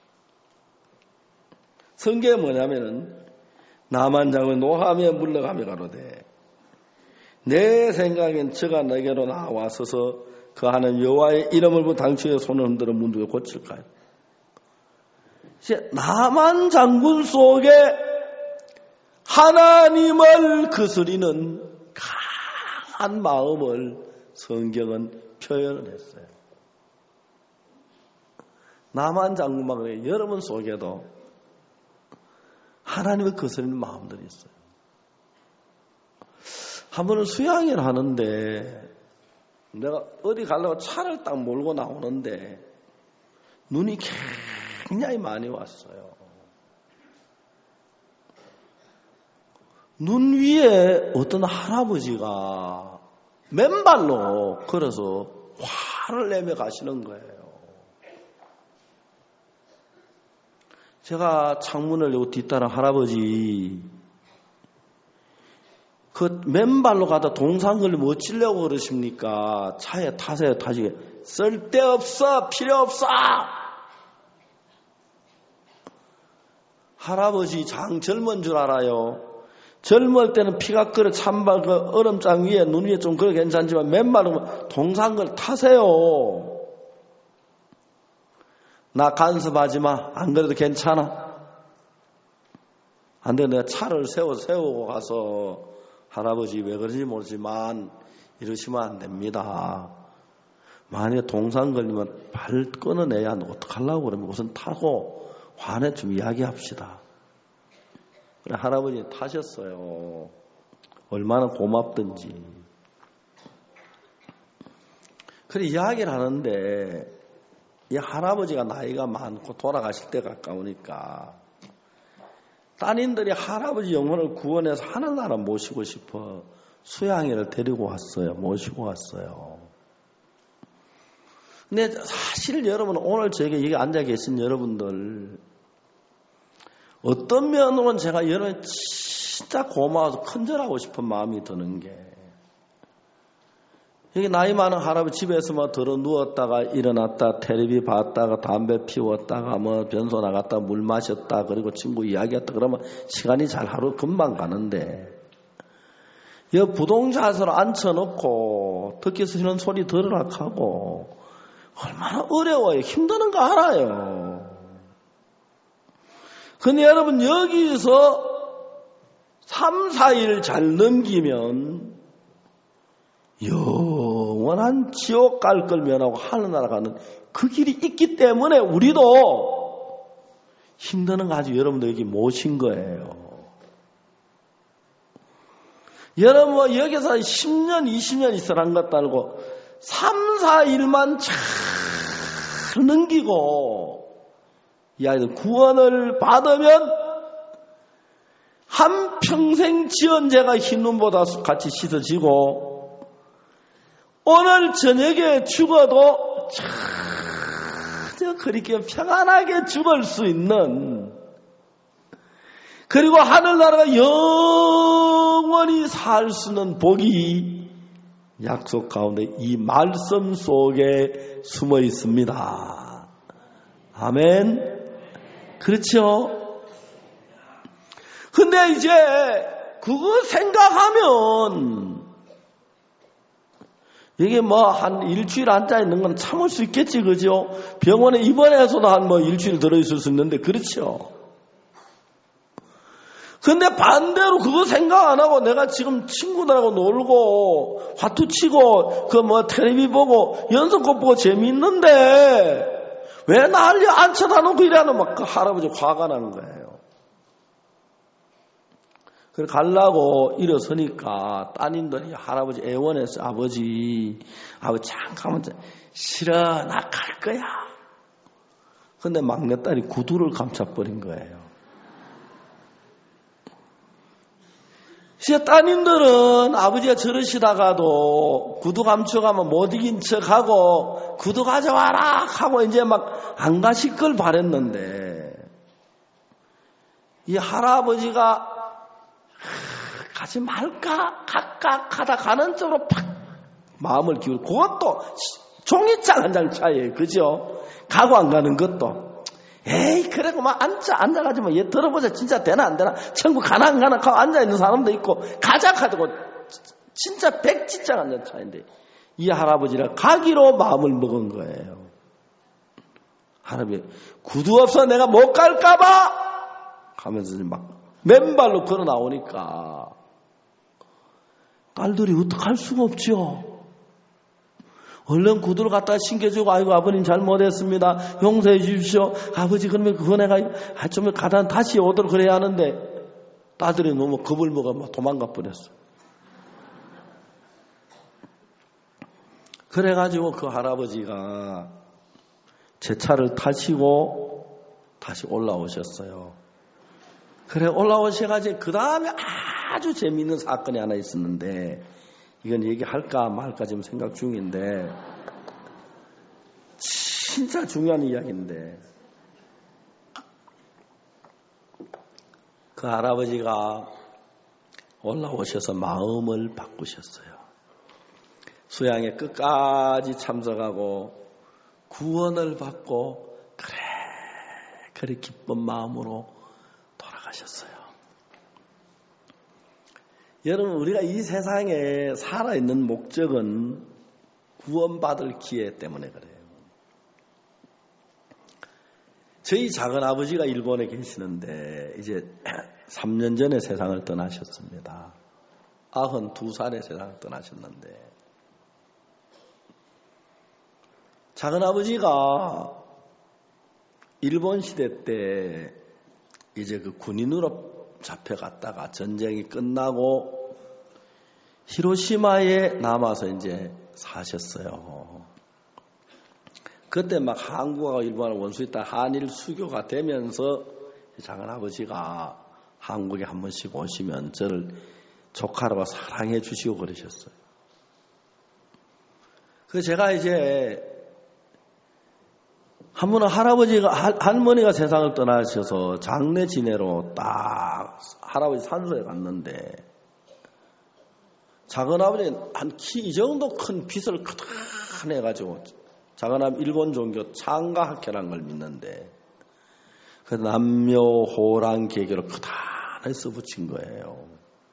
성경에 뭐냐면은 나만 장군 노하며 물러가며 가로되 내 생각엔 저가 내게로 나와서서 그 하는 여호와의 이름을 보고 당신의 손을 흔들어 문득에 고칠까요? 이제 나만 장군 속에 하나님을 거스리는 강한 마음을 성경은 표현을 했어요. 나만 장군만 그래요. 여러분 속에도 하나님의 거스르는 마음들이 있어요. 한 번은 수양회를 하는데 내가 어디 가려고 차를 딱 몰고 나오는데 눈이 굉장히 많이 왔어요. 눈 위에 어떤 할아버지가 맨발로 걸어서 화를 내며 가시는 거예요. 제가 창문을 열고 뒤따라 할아버지 그 맨발로 가다 동상을 뭐 찌려고 그러십니까? 차에 타세요. 타시게. 쓸데없어. 필요없어. 할아버지 장 젊은 줄 알아요. 젊을 때는 피가 끓어 찬발 그 얼음장 위에 눈 위에 좀 그래 괜찮지만 맨발로 동상을 타세요. 나 간섭하지 마. 안 그래도 괜찮아. 안 돼. 내가 차를 세워 세우고 가서 할아버지 왜 그런지 모르지만 이러시면 안 됩니다. 만약에 동상 걸리면 발 끊어내야 어떡하려고 그러면 우선 타고 화내 좀 이야기합시다. 그래 할아버지 타셨어요. 얼마나 고맙든지. 그래 이야기를 하는데 이 할아버지가 나이가 많고 돌아가실 때 가까우니까 따님들이 할아버지 영혼을 구원해서 하늘나라 모시고 싶어 수양회를 데리고 왔어요. 모시고 왔어요. 근데 사실 여러분 오늘 저에게 여기 앉아 계신 여러분들 어떤 면으로는 제가 여러분 진짜 고마워서 큰절하고 싶은 마음이 드는 게 여기 나이 많은 할아버지 집에서 뭐 들어 누웠다가 일어났다 텔레비 봤다가 담배 피웠다가 뭐 변소 나갔다 물 마셨다 그리고 친구 이야기했다 그러면 시간이 잘 하루 금방 가는데 이 부동자세로 앉혀놓고 듣기 싫은 소리 들으라 하고 얼마나 어려워요. 힘드는 거 알아요. 근데 여러분 여기서 삼, 사 일 잘 넘기면 영원한 지옥 갈 걸 면하고 하늘나라 가는 그 길이 있기 때문에 우리도 힘드는 거 아주 여러분들 여기 모신 거예요. 여러분 뭐 여기서 십 년, 이십 년 있으란 것도 알고 삼, 사 일만 잘 넘기고 이 아이들 구원을 받으면 한평생 지은 죄가 흰 눈보다 같이 씻어지고 오늘 저녁에 죽어도 저 그렇게 평안하게 죽을 수 있는 그리고 하늘나라가 영원히 살 수 있는 복이 약속 가운데 이 말씀 속에 숨어 있습니다. 아멘. 그렇죠? 근데 이제 그거 생각하면 이게 뭐 한 일주일 앉아 있는 건 참을 수 있겠지, 그죠? 병원에 입원해서도 한 뭐 일주일 들어있을 수 있는데, 그렇죠? 근데 반대로 그거 생각 안 하고 내가 지금 친구들하고 놀고, 화투 치고, 그 뭐 텔레비 보고, 연속곡 보고 재미있는데, 왜 난리 앉혀다 놓고 이래는 막 그 할아버지 화가 나는 거예요. 그래 가려고 일어서니까 따님들이 할아버지 애원했어요. 아버지, 아버지 잠깐만 싫어 나 갈 거야. 근데 막내딸이 구두를 감춰버린 거예요. 이제 따님들은 아버지가 저러시다가도 구두 감춰가면 못 이긴 척하고 구두 가져와라 하고 이제 막 안 가실 걸 바랬는데 이 할아버지가 가지 말까 갈까 하다 가는 쪽으로 팍 마음을 기울여 그것도 종이장 한 장 차이에요. 그죠? 가고 안 가는 것도 에이 그래 그만 앉아 앉아가지고 얘 들어보자 진짜 되나 안 되나 천국 가나 안 가나 하고 앉아있는 사람도 있고 가자 하고 진짜 백지장 한 장 차이인데 이 할아버지가 가기로 마음을 먹은 거예요. 할아버지 구두 없어 내가 못 갈까봐 하면서 막 맨발로 걸어 나오니까 딸들이 어떡할 수가 없죠. 얼른 구두를 갖다 신겨주고, 아이고 아버님 잘못했습니다, 용서해 주십시오. 아버지 그러면 그거 내가 아, 좀 가다 다시 오도록 그래야 하는데, 딸들이 너무 겁을 먹어 막 도망가 버렸어. 그래가지고 그 할아버지가 제 차를 타시고 다시 올라오셨어요. 그래 올라오셔가지고 그 다음에 아주 재미있는 사건이 하나 있었는데, 이건 얘기할까 말까 지금 생각 중인데, 진짜 중요한 이야기인데, 그 할아버지가 올라오셔서 마음을 바꾸셨어요. 수양에 끝까지 참석하고 구원을 받고 그래 그래 기쁜 마음으로 돌아가셨어요. 여러분, 우리가 이 세상에 살아있는 목적은 구원받을 기회 때문에 그래요. 저희 작은아버지가 일본에 계시는데 이제 삼 년 전에 세상을 떠나셨습니다. 아흔두 살에 세상을 떠나셨는데, 작은아버지가 일본 시대 때 이제 그 군인으로 잡혀갔다가 전쟁이 끝나고 히로시마에 남아서 이제 사셨어요. 그때 막 한국하고 일본하고 원수있다 한일 수교가 되면서 작은아버지가 한국에 한 번씩 오시면 저를 조카라고 사랑해 주시고 그러셨어요. 그래서 제가 이제 한 번은 할아버지가, 할머니가 세상을 떠나셔서 장례 지내러 딱 할아버지 산소에 갔는데, 작은아버지는 한 키 이 정도 큰 빗을 크다란 해가지고, 작은아버지 일본 종교 창가학회라는 걸 믿는데, 그 남묘호랑 계교를 크다란 써 붙인 거예요.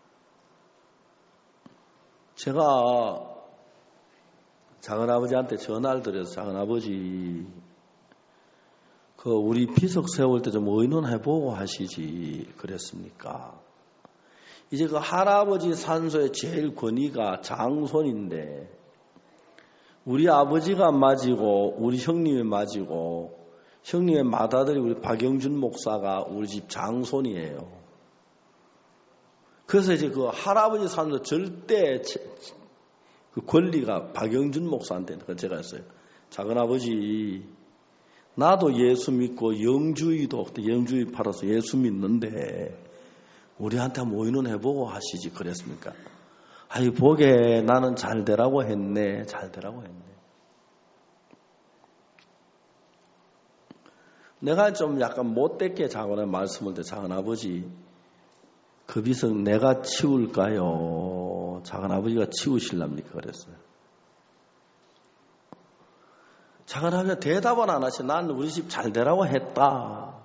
제가 작은아버지한테 전화를 드려서, 작은아버지, 그 우리 비석 세울 때 좀 의논해보고 하시지 그랬습니까? 이제 그 할아버지 산소의 제일 권위가 장손인데, 우리 아버지가 맞이고 우리 형님이 맞이고, 형님의 맏아들이 우리 박영준 목사가 우리 집 장손이에요. 그래서 이제 그 할아버지 산소 절대 그 권리가 박영준 목사한테 제가 했어요. 작은아버지, 나도 예수 믿고 영주의도 영주의 팔아서 예수 믿는데 우리한테 한번 의논해보고 하시지 그랬습니까? 아이 보게 나는 잘 되라고 했네. 잘 되라고 했네. 내가 좀 약간 못되게 작은 말씀을 때, 작은아버지 그 빚은 내가 치울까요? 작은아버지가 치우실랍니까? 그랬어요. 작은아버지가 대답은 안 하시. 난 우리 집 잘 되라고 했다.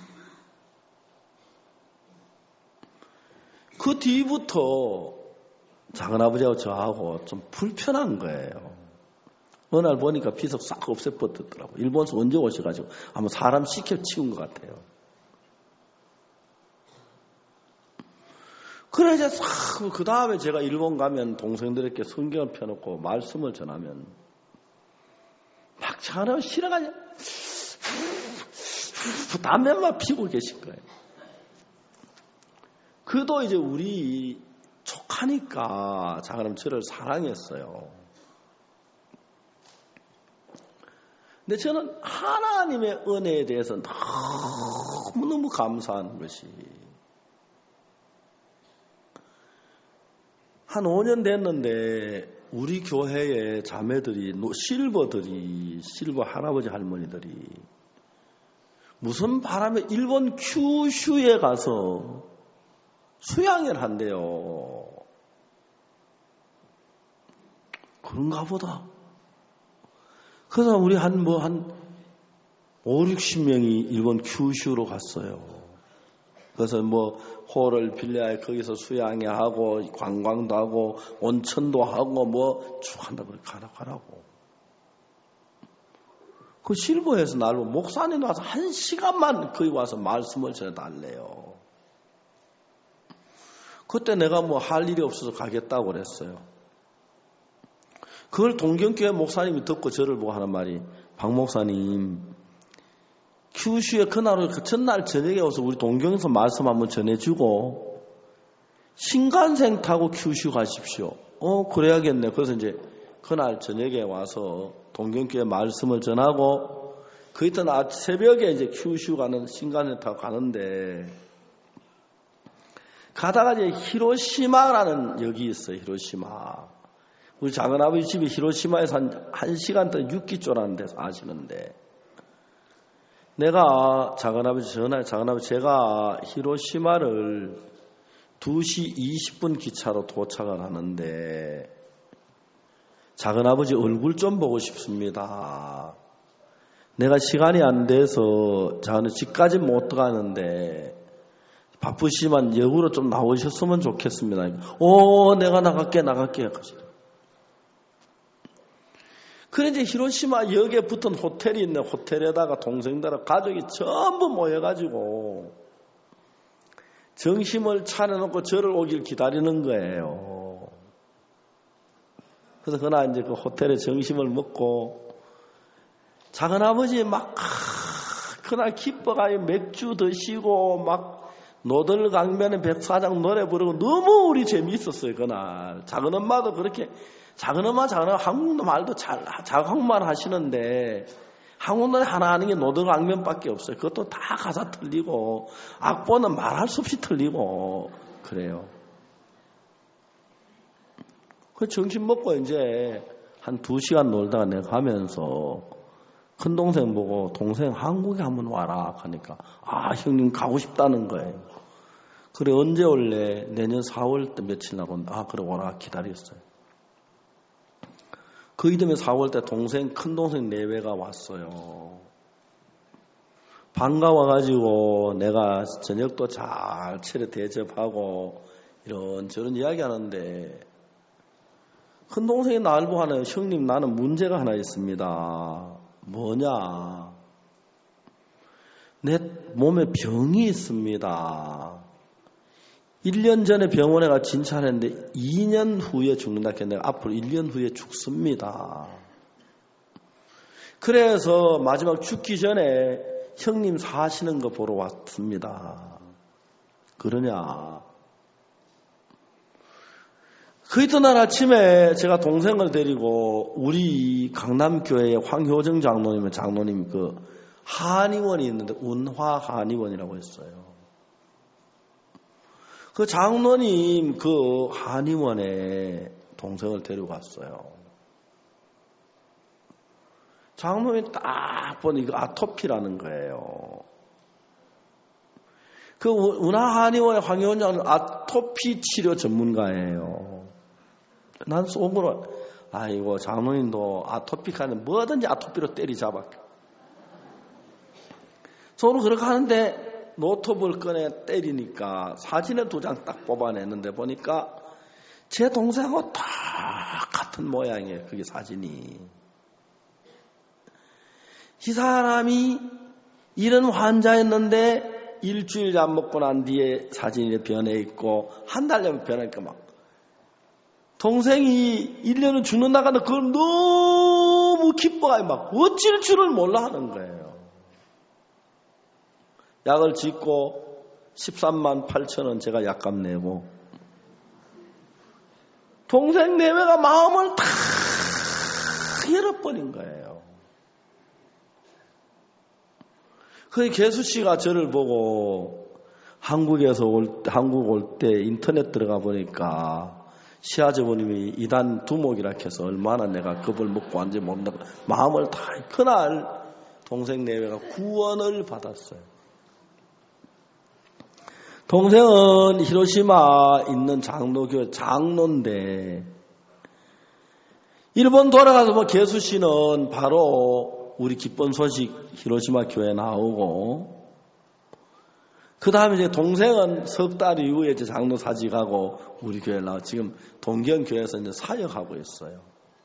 그 뒤부터 작은아버지하고 저하고 좀 불편한 거예요. 어느 날 보니까 비석 싹 없애버렸더라고요. 일본에서 언제 오셔가지고 아마 사람 시켜 치운 것 같아요. 그래 이제 싹 그 다음에 제가 일본 가면 동생들에게 성경을 펴놓고 말씀을 전하면 막 전하면 싫어가지고 담배만 피우고 계신 거예요. 그도 이제 우리 촉하니까 작은 저를 사랑했어요. 근데 저는 하나님의 은혜에 대해서 너무너무 감사한 것이, 한 오 년 됐는데 우리 교회의 자매들이, 실버들이, 실버 할아버지 할머니들이 무슨 바람에 일본 큐슈에 가서 수양을 한대요. 그런가 보다. 그래서 우리 한 뭐 한 오륙십 명이 일본 큐슈로 갔어요. 그래서 뭐 홀을 빌려야 거기서 수양회 하고 관광도 하고 온천도 하고 뭐 쭉 한다고 가라 가라고. 그 실버에서 날로 목사님 와서 한 시간만 거기 와서 말씀을 전해달래요. 그때 내가 뭐 할 일이 없어서 가겠다고 그랬어요. 그걸 동경교회 목사님이 듣고 저를 보고 하는 말이, 박 목사님, 큐슈에 그날, 그 전날 저녁에 와서 우리 동경에서 말씀 한번 전해주고, 신간생 타고 큐슈 가십시오. 어, 그래야겠네. 그래서 이제 그날 저녁에 와서 동경교회 말씀을 전하고, 그 이튿날 새벽에 이제 큐슈 가는 신간생 타고 가는데, 가다가 이제 히로시마라는 역이 있어요, 히로시마. 우리 작은아버지 집이 히로시마에서 한, 한 시간 동안 육기 쪼라는 데서 아시는데, 내가 작은아버지 전화, 작은아버지 제가 히로시마를 두 시 이십 분 기차로 도착을 하는데, 작은아버지 얼굴 좀 보고 싶습니다. 내가 시간이 안 돼서 저는 집까지 못 들어가는데, 바쁘시지만 역으로 좀 나오셨으면 좋겠습니다. 오, 내가 나갈게, 나갈게. 그래, 이제 히로시마 역에 붙은 호텔이 있네. 호텔에다가 동생들, 가족이 전부 모여가지고 점심을 차려놓고 저를 오길 기다리는 거예요. 그래서 그날 이제 그 호텔에 점심을 먹고, 작은아버지 막, 그날 기뻐가지고 맥주 드시고, 막, 노들강변의 백사장 노래 부르고 너무 우리 재미있었어요, 그날. 작은엄마도 그렇게, 작은엄마, 작은엄마 한국도 말도 잘, 한국말 하시는데, 한국 노래 하나 하는 게 노들강변밖에 없어요. 그것도 다 가사 틀리고, 악보는 말할 수 없이 틀리고, 그래요. 그 점심 먹고 이제 한 두 시간 놀다가 내가 가면서, 큰 동생 보고 동생 한국에 한번 와라 하니까 아 형님 가고 싶다는 거예요. 그래 언제 올래? 내년 사월 때 며칠 나고 아 그래 오라 기다렸어요. 그 이듬해 사월 때 동생 큰 동생 내외가 왔어요. 반가워가지고 내가 저녁도 잘 차려 대접하고 이런저런 이야기하는데 큰 동생이 나를 보고 하네요. 형님 나는 문제가 하나 있습니다. 뭐냐? 내 몸에 병이 있습니다. 일 년 전에 병원에 가 진찰했는데 이 년 후에 죽는다 했는데 내가 앞으로 일 년 후에 죽습니다. 그래서 마지막 죽기 전에 형님 사시는 거 보러 왔습니다. 그러냐? 그 이튿날 아침에 제가 동생을 데리고 우리 강남교회에 황효정 장로님의 장로님 그 한의원이 있는데 운화 한의원이라고 했어요. 그 장로님 그 한의원에 동생을 데리고 갔어요. 장로님이 딱 보니 이거 아토피라는 거예요. 그 운화 한의원의 황효정 장로님 아토피 치료 전문가예요. 난 속으로 아이고 장로님도 아토피카는 뭐든지 아토피로 때리잡아. 서로 그렇게 하는데 노트북을 꺼내 때리니까 사진에 두 장 딱 뽑아냈는데 보니까 제 동생하고 다 같은 모양이에요. 그게 사진이. 이 사람이 이런 환자였는데 일주일 안 먹고 난 뒤에 사진이 변해 있고 한 달 되면 변하니까 막 동생이 일 년은 죽는다가는 그걸 너무 기뻐가지고 막 어쩔 줄을 몰라 하는 거예요. 약을 짓고 십삼만 팔천 원 제가 약값 내고 동생 내외가 마음을 다 열어버린 거예요. 그 개수 씨가 저를 보고 한국에서 올, 한국 올 때 인터넷 들어가 보니까 시아저버님이 이단 두목이라 해서 얼마나 내가 겁을 먹고 왔는지 모른다. 마음을 다 그날 동생 내외가 구원을 받았어요. 동생은 히로시마 있는 장로교회 장로인데 일본 돌아가서 뭐 개수 씨는 바로 우리 기쁜 소식 히로시마 교회 나오고 그 다음에 이제 동생은 석 달 이후에 이제 장로 사직하고 우리 교회 나와 지금 동경교회에서 이제 사역하고 있어요.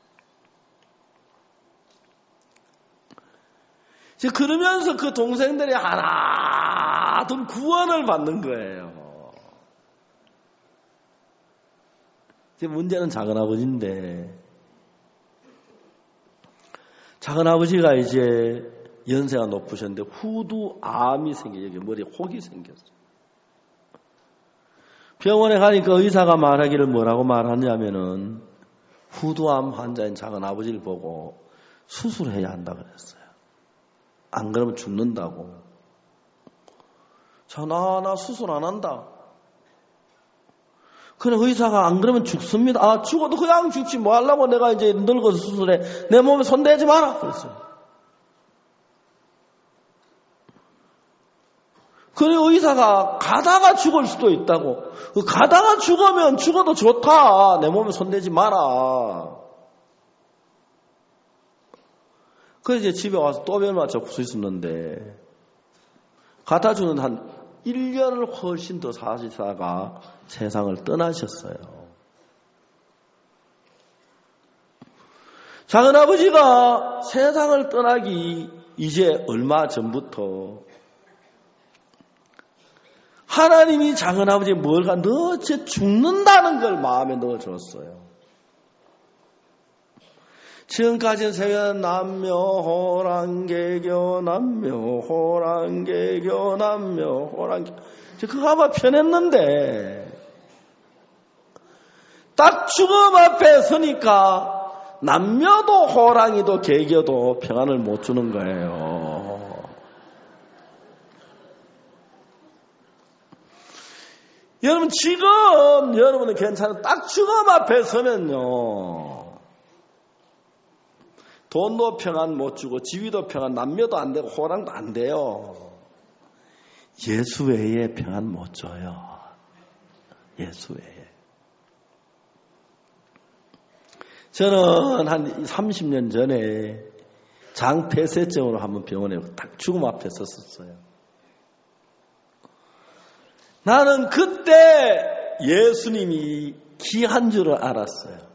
이제 그러면서 그 동생들이 하나둘 구원을 받는 거예요. 이제 문제는 작은아버지인데 작은아버지가 이제 연세가 높으셨는데 후두암이 생겨, 여기 머리에 혹이 생겼어요. 병원에 가니까 의사가 말하기를 뭐라고 말하냐면은 후두암 환자인 작은아버지를 보고 수술해야 한다 그랬어요. 안 그러면 죽는다고. 자, 나, 나 수술 안 한다. 그래, 의사가 안 그러면 죽습니다. 아, 죽어도 그냥 죽지. 뭐 하려고 내가 이제 늙어서 수술해. 내 몸에 손대지 마라. 그랬어요. 그래, 의사가 가다가 죽을 수도 있다고. 가다가 죽으면 죽어도 좋다. 내 몸에 손대지 마라. 그래, 이제 집에 와서 또 변 맞춰 수 있었는데, 가다 죽는 한 일 년을 훨씬 더 사시다가 세상을 떠나셨어요. 작은아버지가 세상을 떠나기 이제 얼마 전부터 하나님이 작은아버지에 뭘가 넣어서 죽는다는 걸 마음에 넣어줬어요. 지금까지는 세계 남묘 호랑개교 남묘 호랑개교 남묘 호랑개 그거 아마 편했는데 딱 죽음 앞에 서니까 남묘도 호랑이도 개교도 평안을 못 주는 거예요. 여러분 지금 여러분은 괜찮아요. 딱 죽음 앞에 서면요. 돈도 평안 못 주고 지위도 평안, 남녀도 안 되고 호랑도 안 돼요. 예수 외에 평안 못 줘요. 예수 외에. 저는 한 삼십 년 전에 장폐쇄증으로 한번 병원에 딱 죽음 앞에 섰었어요. 나는 그때 예수님이 귀한 줄을 알았어요.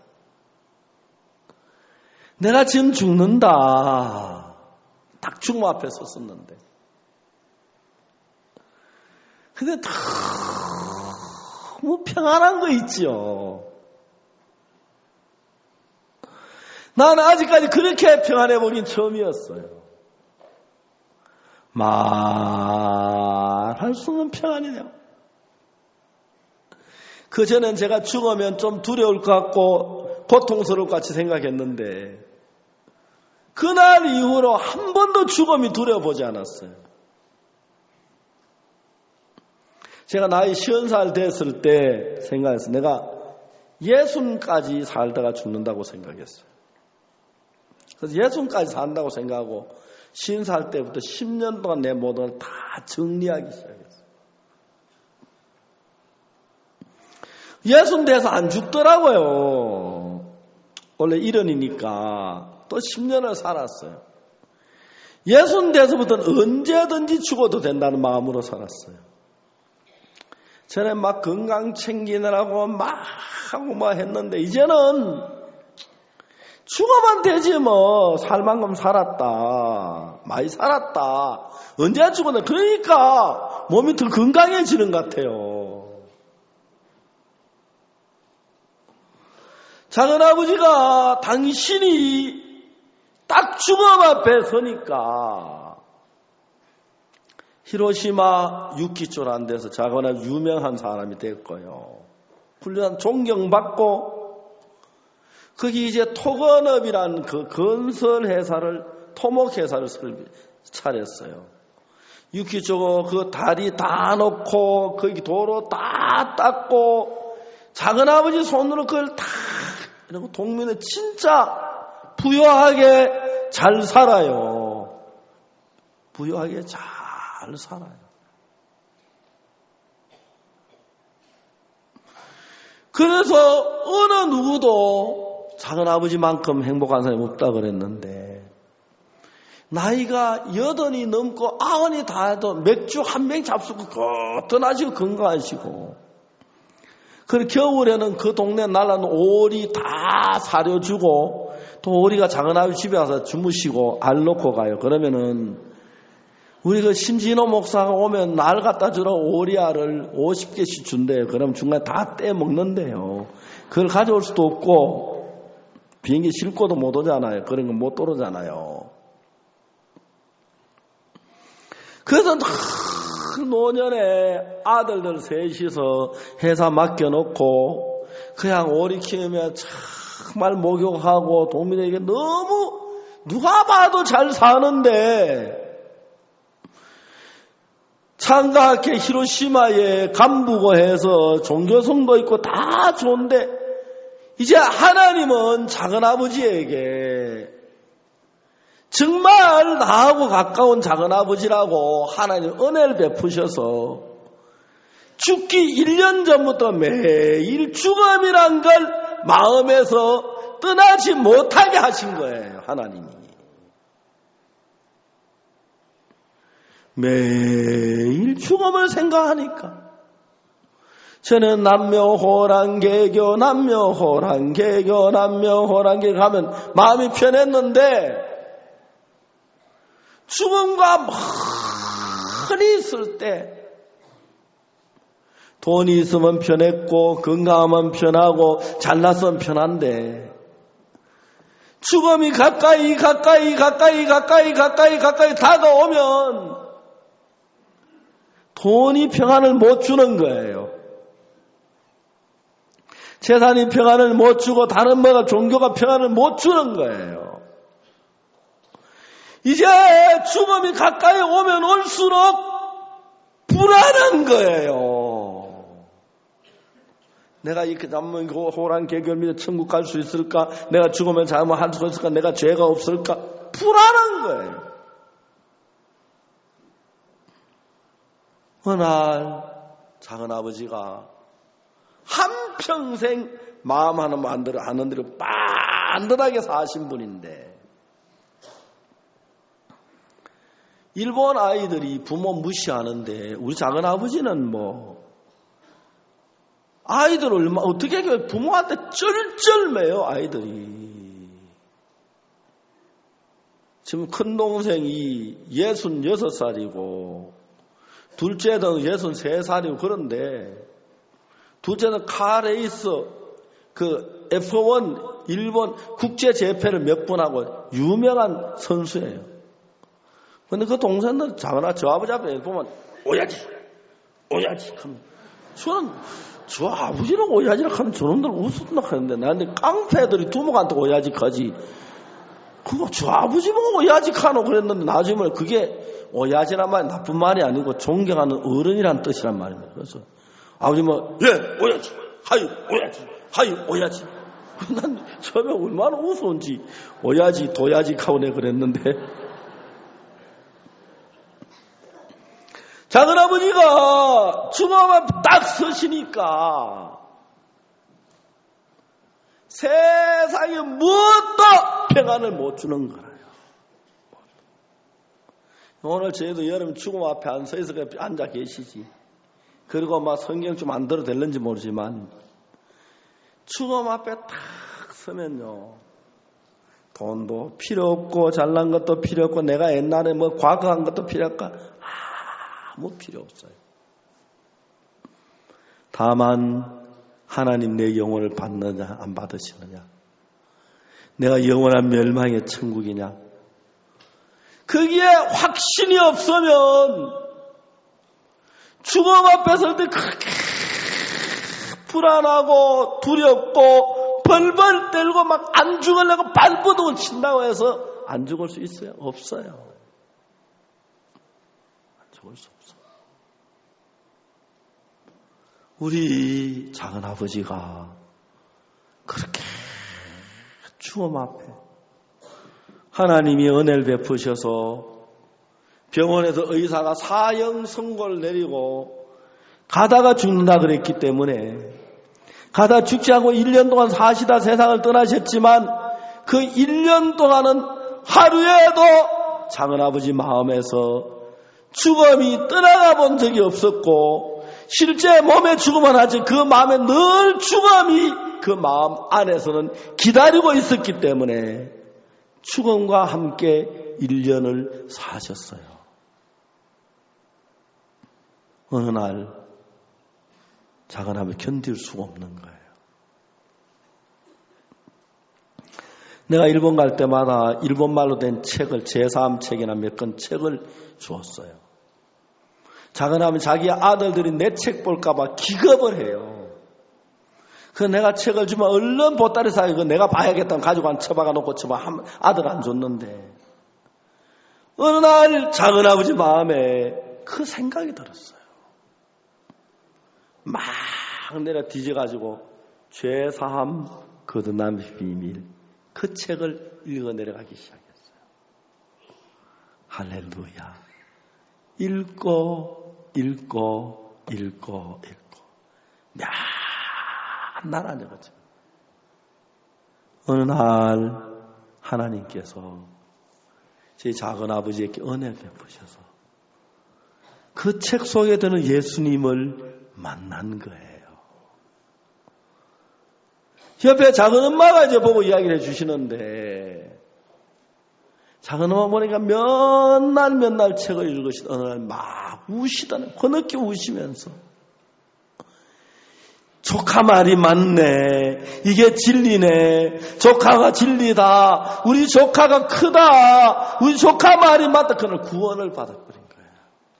내가 지금 죽는다. 딱 죽음 앞에 섰었는데. 근데 너무 평안한 거 있죠. 나는 아직까지 그렇게 평안해 보긴 처음이었어요. 말할 수 없는 평안이네요. 그전엔 제가 죽으면 좀 두려울 것 같고 고통스러울 것 같이 생각했는데 그날 이후로 한 번도 죽음이 두려워보지 않았어요. 제가 나이 서른 살 됐을 때 생각했어요. 내가 예순까지 살다가 죽는다고 생각했어요. 그래서 예순까지 산다고 생각하고 서른 살 때부터 십 년 동안 내 모든 걸 다 정리하기 시작했어요. 예순 돼서 안 죽더라고요. 원래 일흔이니까 또 십 년을 살았어요. 예순 돼서부터는 언제든지 죽어도 된다는 마음으로 살았어요. 전에 막 건강 챙기느라고 막 하고 막 했는데 이제는 죽어만 되지 뭐 살 만큼 살았다. 많이 살았다. 언제 죽었나. 그러니까 몸이 더 건강해지는 것 같아요. 작은아버지가 당신이 딱 죽음 앞에 서니까 히로시마 유키초라는 데서 작은아버지 유명한 사람이 됐고요. 훌륭한 존경받고 거기 이제 토건업이라는 그 건설회사를 토목회사를 차렸어요. 유키초가 그 다리 다 놓고 거기 도로 다 닦고 작은아버지 손으로 그걸 다 이러고 동면에 진짜 부유하게 잘 살아요. 부유하게 잘 살아요. 그래서 어느 누구도 작은아버지만큼 행복한 사람이 없다 그랬는데 나이가 여든이 넘고 아흔이 다 해도 맥주 한 병 잡수고 거뜬하시고 건강하시고 그리고 겨울에는 그 동네 날라는 오리 다 사려주고 또 오리가 작은아버지 집에 와서 주무시고 알 놓고 가요. 그러면은 우리 그 심진호 목사가 오면 날 갖다 주러 오리알을 오십 개씩 준대요. 그럼 중간에 다 떼먹는데요. 그걸 가져올 수도 없고 비행기 싣고도 못 오잖아요. 그런 건 못 떨어잖아요. 그래서 노년에 아들들 셋이서 회사 맡겨놓고 그냥 오리 키우며 정말 목욕하고 도민에게 너무 누가 봐도 잘 사는데 창가학회 히로시마에 간부고 해서 종교성도 있고 다 좋은데 이제 하나님은 작은아버지에게 정말 나하고 가까운 작은아버지라고 하나님 은혜를 베푸셔서 죽기 일 년 전부터 매일 죽음이란 걸 마음에서 떠나지 못하게 하신 거예요. 하나님이. 매일 죽음을 생각하니까 저는 남묘호랑개교 남묘호랑개교 남묘호랑개교 하면 마음이 편했는데 죽음과 많이 있을 때 돈이 있으면 편했고 건강하면 편하고 잘났으면 편한데 죽음이 가까이 가까이 가까이 가까이 가까이 가까이 다가오면 돈이 평안을 못 주는 거예요. 재산이 평안을 못 주고 다른 뭐가 종교가 평안을 못 주는 거예요. 이제 죽음이 가까이 오면 올수록 불안한 거예요. 내가 이 남묘호랑 개결 밑에 천국 갈 수 있을까? 내가 죽으면 잘못할 수 있을까? 내가 죄가 없을까? 불안한 거예요. 어느 날 작은아버지가 한평생 마음 하는 만들어 하는 대로 반듯하게 사신 분인데 일본 아이들이 부모 무시하는데 우리 작은아버지는 뭐 아이들을 어떻게 부모한테 쩔쩔매요. 아이들이. 지금 큰 동생이 예순여섯 살이고 둘째는 예순세 살이고 그런데 둘째는 카레이스 그 에프 원 일본 국제 재패를 몇 번 하고 유명한 선수예요. 근데 그 동생들 자거나 저 아버지 앞에 보면 오야지 오야지 하면 저는 저 아버지는 오야지라 하면 저놈들 웃었나 하는데 나한테 깡패들이 두목한테 오야지 하지 그거 저 아버지 보고 오야지 하노 그랬는데 나중에 그게 오야지란 말이 나쁜 말이 아니고 존경하는 어른이란 뜻이란 말입니다. 그래서 아버지 뭐 예 오야지 하유 오야지 하유 오야지 난 처음에 얼마나 웃었는지 오야지 도야지 하고 내가 그랬는데 작은아버지가 죽음 앞에 딱 서시니까 세상에 무엇도 평안을 못 주는 거예요. 오늘 저희도 여름 죽음 앞에 안 서 있어 앉아 계시지. 그리고 막 성경 좀 안 들어도 될는지 모르지만 죽음 앞에 딱 서면요. 돈도 필요 없고 잘난 것도 필요 없고 내가 옛날에 뭐 과거한 것도 필요 없고 아무 필요 없어요. 다만 하나님 내 영혼을 받느냐 안 받으시느냐 내가 영원한 멸망의 천국이냐 거기에 확신이 없으면 죽음 앞에 설 때 그렇게 불안하고 두렵고 벌벌 떨고 막 안 죽으려고 발버둥을 친다고 해서 안 죽을 수 있어요? 없어요. 안 죽을 수 없어요. 우리 작은아버지가 그렇게 죽음 앞에 하나님이 은혜를 베푸셔서 병원에서 의사가 사형 선고를 내리고 가다가 죽는다 그랬기 때문에 가다 죽지 않고 일 년 동안 사시다 세상을 떠나셨지만 그 일 년 동안은 하루에도 작은아버지 마음에서 죽음이 떠나가 본 적이 없었고 실제 몸에 죽음은 하지 그 마음에 늘 죽음이 그 마음 안에서는 기다리고 있었기 때문에 죽음과 함께 일 년을 사셨어요. 어느 날 작은아버지 견딜 수가 없는 거예요. 내가 일본 갈 때마다 일본말로 된 책을 제삼 책이나 몇 권 책을 주었어요. 작은 아버지 자기 아들들이 내 책 볼까 봐 기겁을 해요. 그 내가 책을 주면 얼른 보따리 사이 그 내가 봐야겠다고 가지고 한 처박아 놓고 처박 아들 안 줬는데 어느 날 작은 아버지 마음에 그 생각이 들었어요. 막 내려 뒤져가지고 죄사함 거듭남의 비밀 그 책을 읽어 내려가기 시작했어요. 할렐루야. 읽고 읽고 읽고 읽고 맨날 앉아가지고 어느 날 하나님께서 제 작은 아버지에게 은혜를 베푸셔서 그 책 속에 드는 예수님을 만난 거예요. 옆에 작은 엄마가 이제 보고 이야기를 해주시는데 작은 엄마 보니까 몇 날 몇 날 책을 읽으시던 어느 날 막 우시다는 흐느끼 우시면서 조카 말이 맞네. 이게 진리네. 조카가 진리다. 우리 조카가 크다. 우리 조카 말이 맞다. 그날 구원을 받아버린 거예요.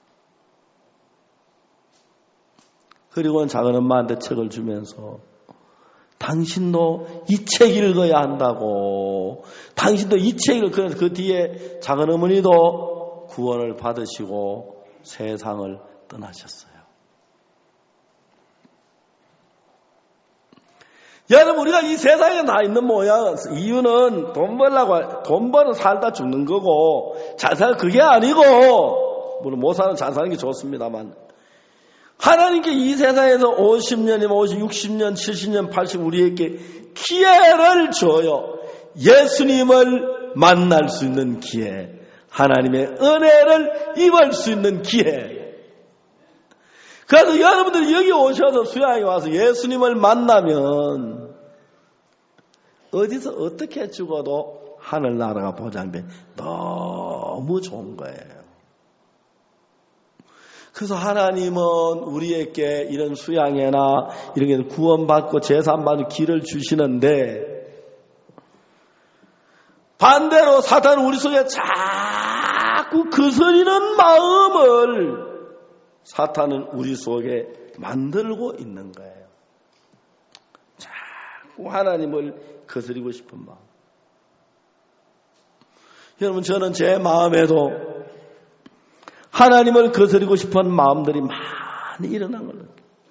그리고는 작은 엄마한테 책을 주면서 당신도 이 책 읽어야 한다고. 당신도 이 책 읽어. 그래서 그 뒤에 작은 어머니도 구원을 받으시고 세상을 떠나셨어요. 여러분, 우리가 이 세상에 나 있는 모양, 이유는 돈 벌려고, 돈 벌어 살다 죽는 거고, 잘 사는 그게 아니고, 물론 못 사는 잘 사는 게 좋습니다만, 하나님께 이 세상에서 오십 년이면 오십, 육십 년, 칠십 년, 팔십 년 우리에게 기회를 줘요. 예수님을 만날 수 있는 기회, 하나님의 은혜를 입을 수 있는 기회. 그래서 여러분들이 여기 오셔서 수양에 와서 예수님을 만나면 어디서 어떻게 죽어도 하늘나라가 보장돼 너무 좋은 거예요. 그래서 하나님은 우리에게 이런 수양회나 이런 게 구원받고 제사받는 길을 주시는데 반대로 사탄은 우리 속에 자꾸 거스리는 마음을 사탄은 우리 속에 만들고 있는 거예요. 자꾸 하나님을 거스리고 싶은 마음. 여러분, 저는 제 마음에도 하나님을 거스리고 싶은 마음들이 많이 일어난 걸로.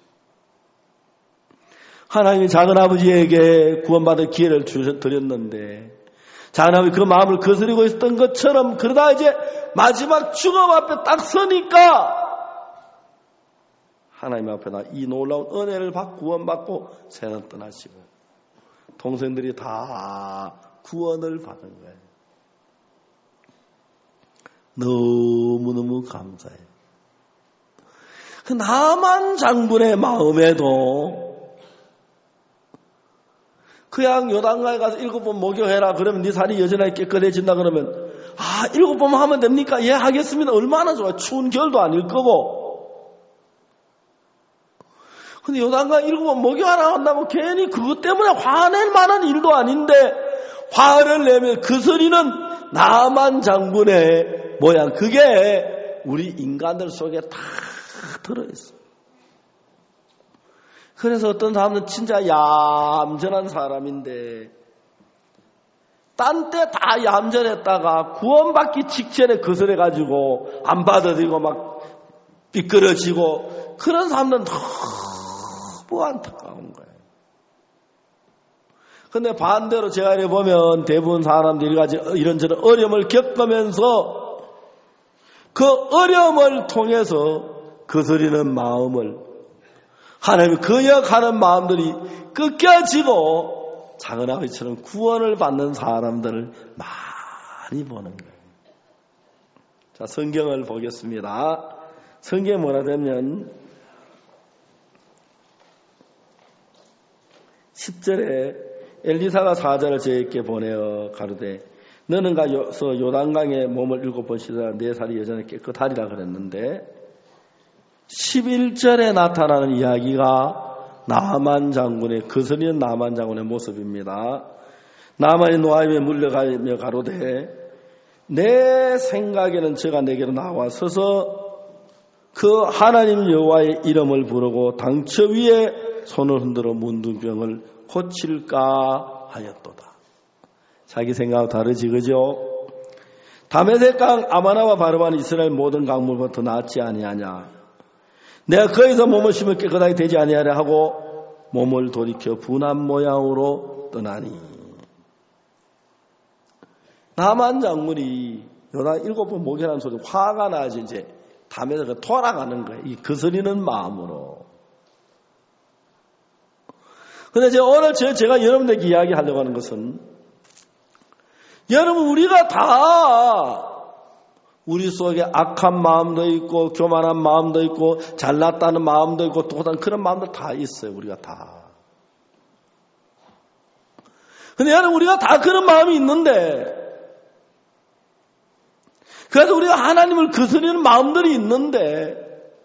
하나님이 작은 아버지에게 구원받을 기회를 드렸는데 작은 아버지 그 마음을 거스리고 있었던 것처럼 그러다 이제 마지막 죽음 앞에 딱 서니까 하나님 앞에 나 이 놀라운 은혜를 받고 구원받고 세상 떠나시고 동생들이 다 구원을 받은 거예요. 너무너무 감사해요. 그 나만 장군의 마음에도 그냥 요단강에 가서 일곱 번 목욕해라 그러면 네 살이 여전하게 깨끗해진다 그러면 아 일곱 번 하면 됩니까? 예 하겠습니다. 얼마나 좋아요. 추운 겨울도 아닐 거고. 근데 요단강 일곱 번 목욕하라 한다면 괜히 그것 때문에 화낼 만한 일도 아닌데 화를 내면 그 소리는 나만 장군의 모양. 그게 우리 인간들 속에 다 들어있어. 그래서 어떤 사람은 진짜 얌전한 사람인데 딴 때 다 얌전했다가 구원받기 직전에 거슬려가지고 안 받아들이고 막 삐끄러지고 그런 사람들은 너무 안타까운 거예요. 근데 반대로 제가 이렇게 보면 대부분 사람들이 이런저런 어려움을 겪으면서 그 어려움을 통해서 거스리는 마음을 하나님이 거역하는 마음들이 꺾여지고 작은 아버지처럼 구원을 받는 사람들을 많이 보는 거예요. 자, 성경을 보겠습니다. 성경에 뭐라 되면 십 절에 엘리사가 사자를 저에게 보내어 가로되 너는 가서 요단강에 몸을 일곱 번 씻어라 네 살이 여전히 깨끗하리라 그랬는데 십일 절에 나타나는 이야기가 나만 장군의 거스리는 나만 장군의 모습입니다. 나만이 노아임에 물려가며 가로되 내 생각에는 저가 내게로 나와 서서 그 하나님 여호와의 이름을 부르고 당처 위에 손을 흔들어 문둥병을 고칠까 하였도다. 자기 생각하고 다르지, 그죠? 다메섹강 아마나와 바르바는 이스라엘 모든 강물보다 더 낫지 아니하냐. 내가 거기서 몸을 심을 깨끗하게 되지 아니하려 하고 몸을 돌이켜 분한 모양으로 떠나니. 나만 장군이 요나 일곱 번 목욕하는 소리 화가 나지 이제 다메섹을 돌아가는 거예요. 이 거스리는 마음으로. 근데 제가 오늘 제가 여러분들에게 이야기하려고 하는 것은 여러분 우리가 다 우리 속에 악한 마음도 있고 교만한 마음도 있고 잘났다는 마음도 있고 또 그런 마음도 다 있어요. 우리가 다. 근데 여러분 우리가 다 그런 마음이 있는데 그래서 우리가 하나님을 거스르는 마음들이 있는데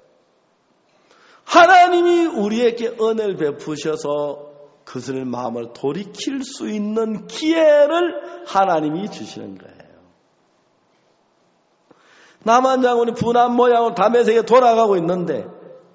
하나님이 우리에게 은혜를 베푸셔서 거스르는 마음을 돌이킬 수 있는 기회를 하나님이 주시는 거예요. 나만 장군이 분한 모양으로 다메섹에 돌아가고 있는데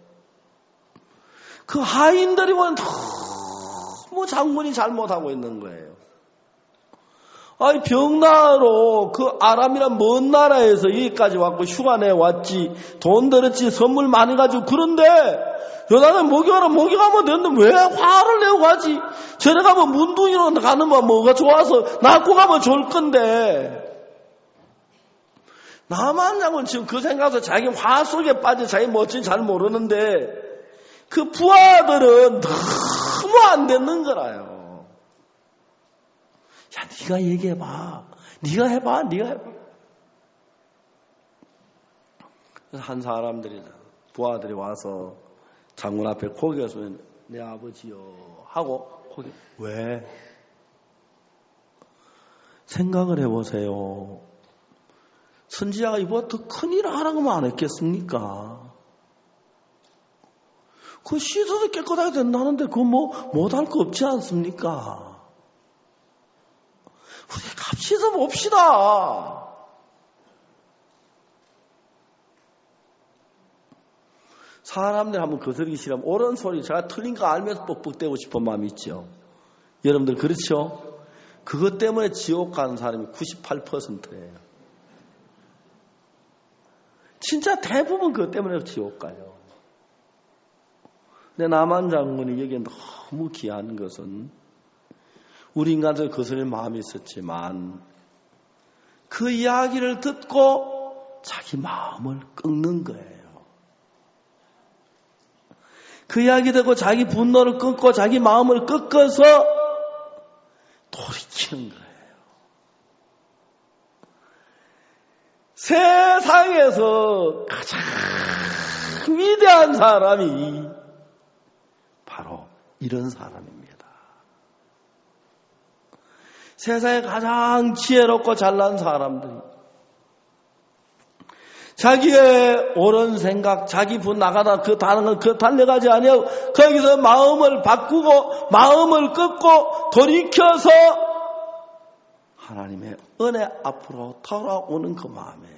그 하인들이 보면 너무 장군이 잘못하고 있는 거예요. 아니 병나로 그 아람이란 먼 나라에서 여기까지 왔고 휴가 내 왔지 돈 들었지 선물 많이 가지고 그런데 여자는 목욕하러 목욕하면 되는데 왜 화를 내고 가지? 저래 가면 문둥이로 가는 거 뭐가 좋아서 낳고 가면 좋을 건데 나만 장군 지금 그 생각에서 자기 화 속에 빠져 자기 멋진 잘 모르는데 그 부하들은 너무 안 듣는 거라요. 야, 네가 얘기해봐. 네가 해봐. 네가 해봐. 그래서 한 사람들이 부하들이 와서 장군 앞에 고개 숙이면 내 아버지요 하고 고개 왜? 생각을 해보세요. 선지자가 이보다 더 큰 일을 하라고 안 했겠습니까? 그 씻어도 깨끗하게 된다는데 그거 뭐 못할 거 없지 않습니까? 우리 갑시다 봅시다. 사람들 한번 거스르기 싫으면 옳은 소리 제가 틀린 거 알면서 뻑뻑대고 싶은 마음이 있죠. 여러분들 그렇죠? 그것 때문에 지옥 가는 사람이 구십팔 퍼센트예요. 진짜 대부분 그것 때문에 지옥 가요. 근데 남한 장군이 여기에 너무 귀한 것은 우리 인간들 거스릴 마음이 있었지만 그 이야기를 듣고 자기 마음을 꺾는 거예요. 그 이야기 듣고 자기 분노를 끊고 자기 마음을 꺾어서 돌이키는 거예요. 세상에서 가장 위대한 사람이 바로 이런 사람입니다. 세상에 가장 지혜롭고 잘난 사람들이 자기의 옳은 생각, 자기 분 나가다 그 다른 건 그 달려가지 아니하고 거기서 마음을 바꾸고 마음을 꺾고 돌이켜서 하나님의 은혜 앞으로 돌아오는 그 마음에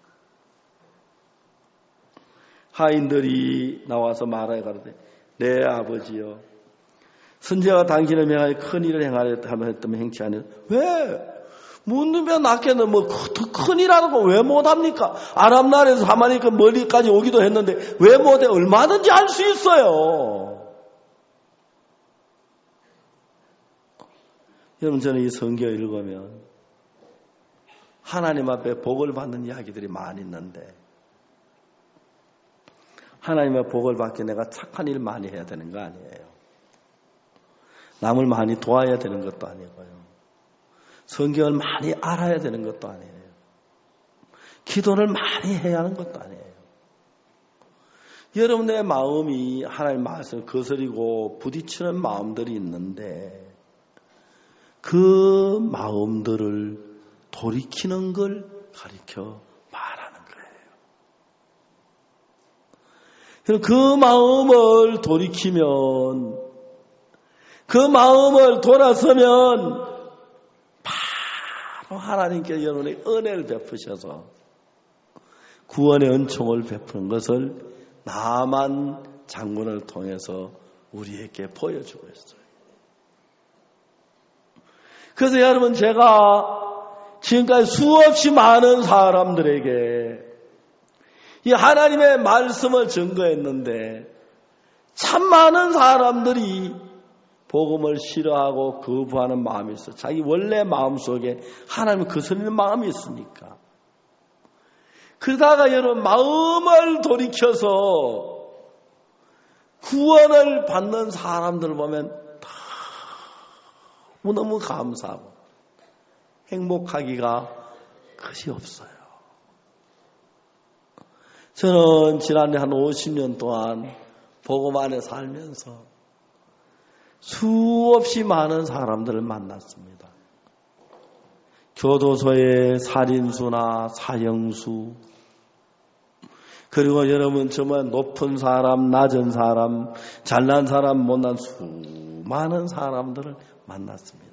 하인들이 나와서 말하여 가로되 내 아버지여 선지자가 당신을 명하여 큰 일을 행하려 하면 했다면 행치 않으 왜? 묻으면 낫겠는 뭐 더 큰 일하는 거 왜 못합니까? 아람 나라에서 하마니 그 멀리까지 오기도 했는데 왜 못해? 얼마든지 할 수 있어요. 여러분 저는 이 성경 읽으면 하나님 앞에 복을 받는 이야기들이 많이 있는데 하나님의 복을 받기 내가 착한 일 많이 해야 되는 거 아니에요. 남을 많이 도와야 되는 것도 아니고요. 성경을 많이 알아야 되는 것도 아니에요. 기도를 많이 해야 하는 것도 아니에요. 여러분의 마음이 하나님의 말씀을 거스리고 부딪히는 마음들이 있는데 그 마음들을 돌이키는 걸 가리켜 말하는 거예요. 그 마음을 돌이키면 그 마음을 돌아서면 바로 하나님께 여러분의 은혜를 베푸셔서 구원의 은총을 베푸는 것을 나만 장군을 통해서 우리에게 보여주고 있어요. 그래서 여러분, 제가 지금까지 수없이 많은 사람들에게 이 하나님의 말씀을 증거했는데 참 많은 사람들이 복음을 싫어하고 거부하는 마음이 있어. 자기 원래 마음속에 하나님을 거스르는 마음이 있으니까. 그러다가 여러분, 마음을 돌이켜서 구원을 받는 사람들을 보면 너무 감사하고 행복하기가 끝이 없어요. 저는 지난해 한 오십 년 동안 복음 안에 살면서 수없이 많은 사람들을 만났습니다. 교도소의 살인수나 사형수, 그리고 여러분 정말 높은 사람, 낮은 사람, 잘난 사람, 못난 수많은 사람들을 만났습니다.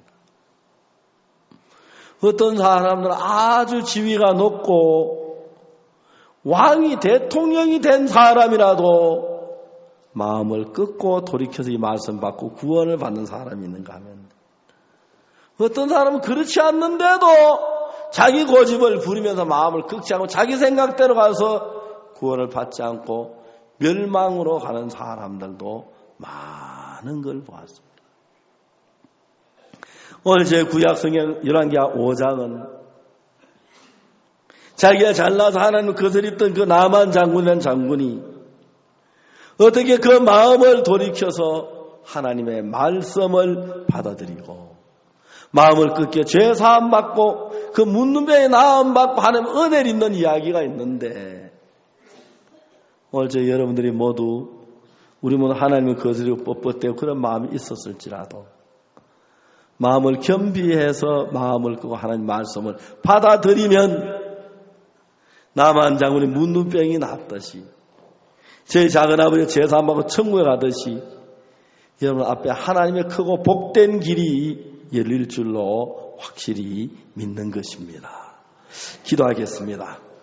어떤 사람들은 아주 지위가 높고 왕이 대통령이 된 사람이라도 마음을 끊고 돌이켜서 이 말씀 받고 구원을 받는 사람이 있는가 하면, 어떤 사람은 그렇지 않는데도 자기 고집을 부리면서 마음을 꺾지 않고 자기 생각대로 가서 구원을 받지 않고 멸망으로 가는 사람들도 많은 걸 보았습니다. 오늘 제 구약성경 열왕기하 오 장은 자기가 잘나서 하나님을 거스렸던 그 나만 장군이라는 장군이 어떻게 그 마음을 돌이켜서 하나님의 말씀을 받아들이고 마음을 꺾게 죄 사함 받고 그 묻는 병에 나음 받고 하나님 은혜를 입는 이야기가 있는데, 오늘 저 여러분들이 모두 우리 모두 하나님을 거스리고 뻣뻣대고 그런 마음이 있었을지라도 마음을 겸비해서 마음을 끄고 하나님 말씀을 받아들이면 나만 장군이 묻는 병이 낫듯이, 제 작은 아버지 제사함하고 천국에 가듯이 여러분 앞에 하나님의 크고 복된 길이 열릴 줄로 확실히 믿는 것입니다. 기도하겠습니다.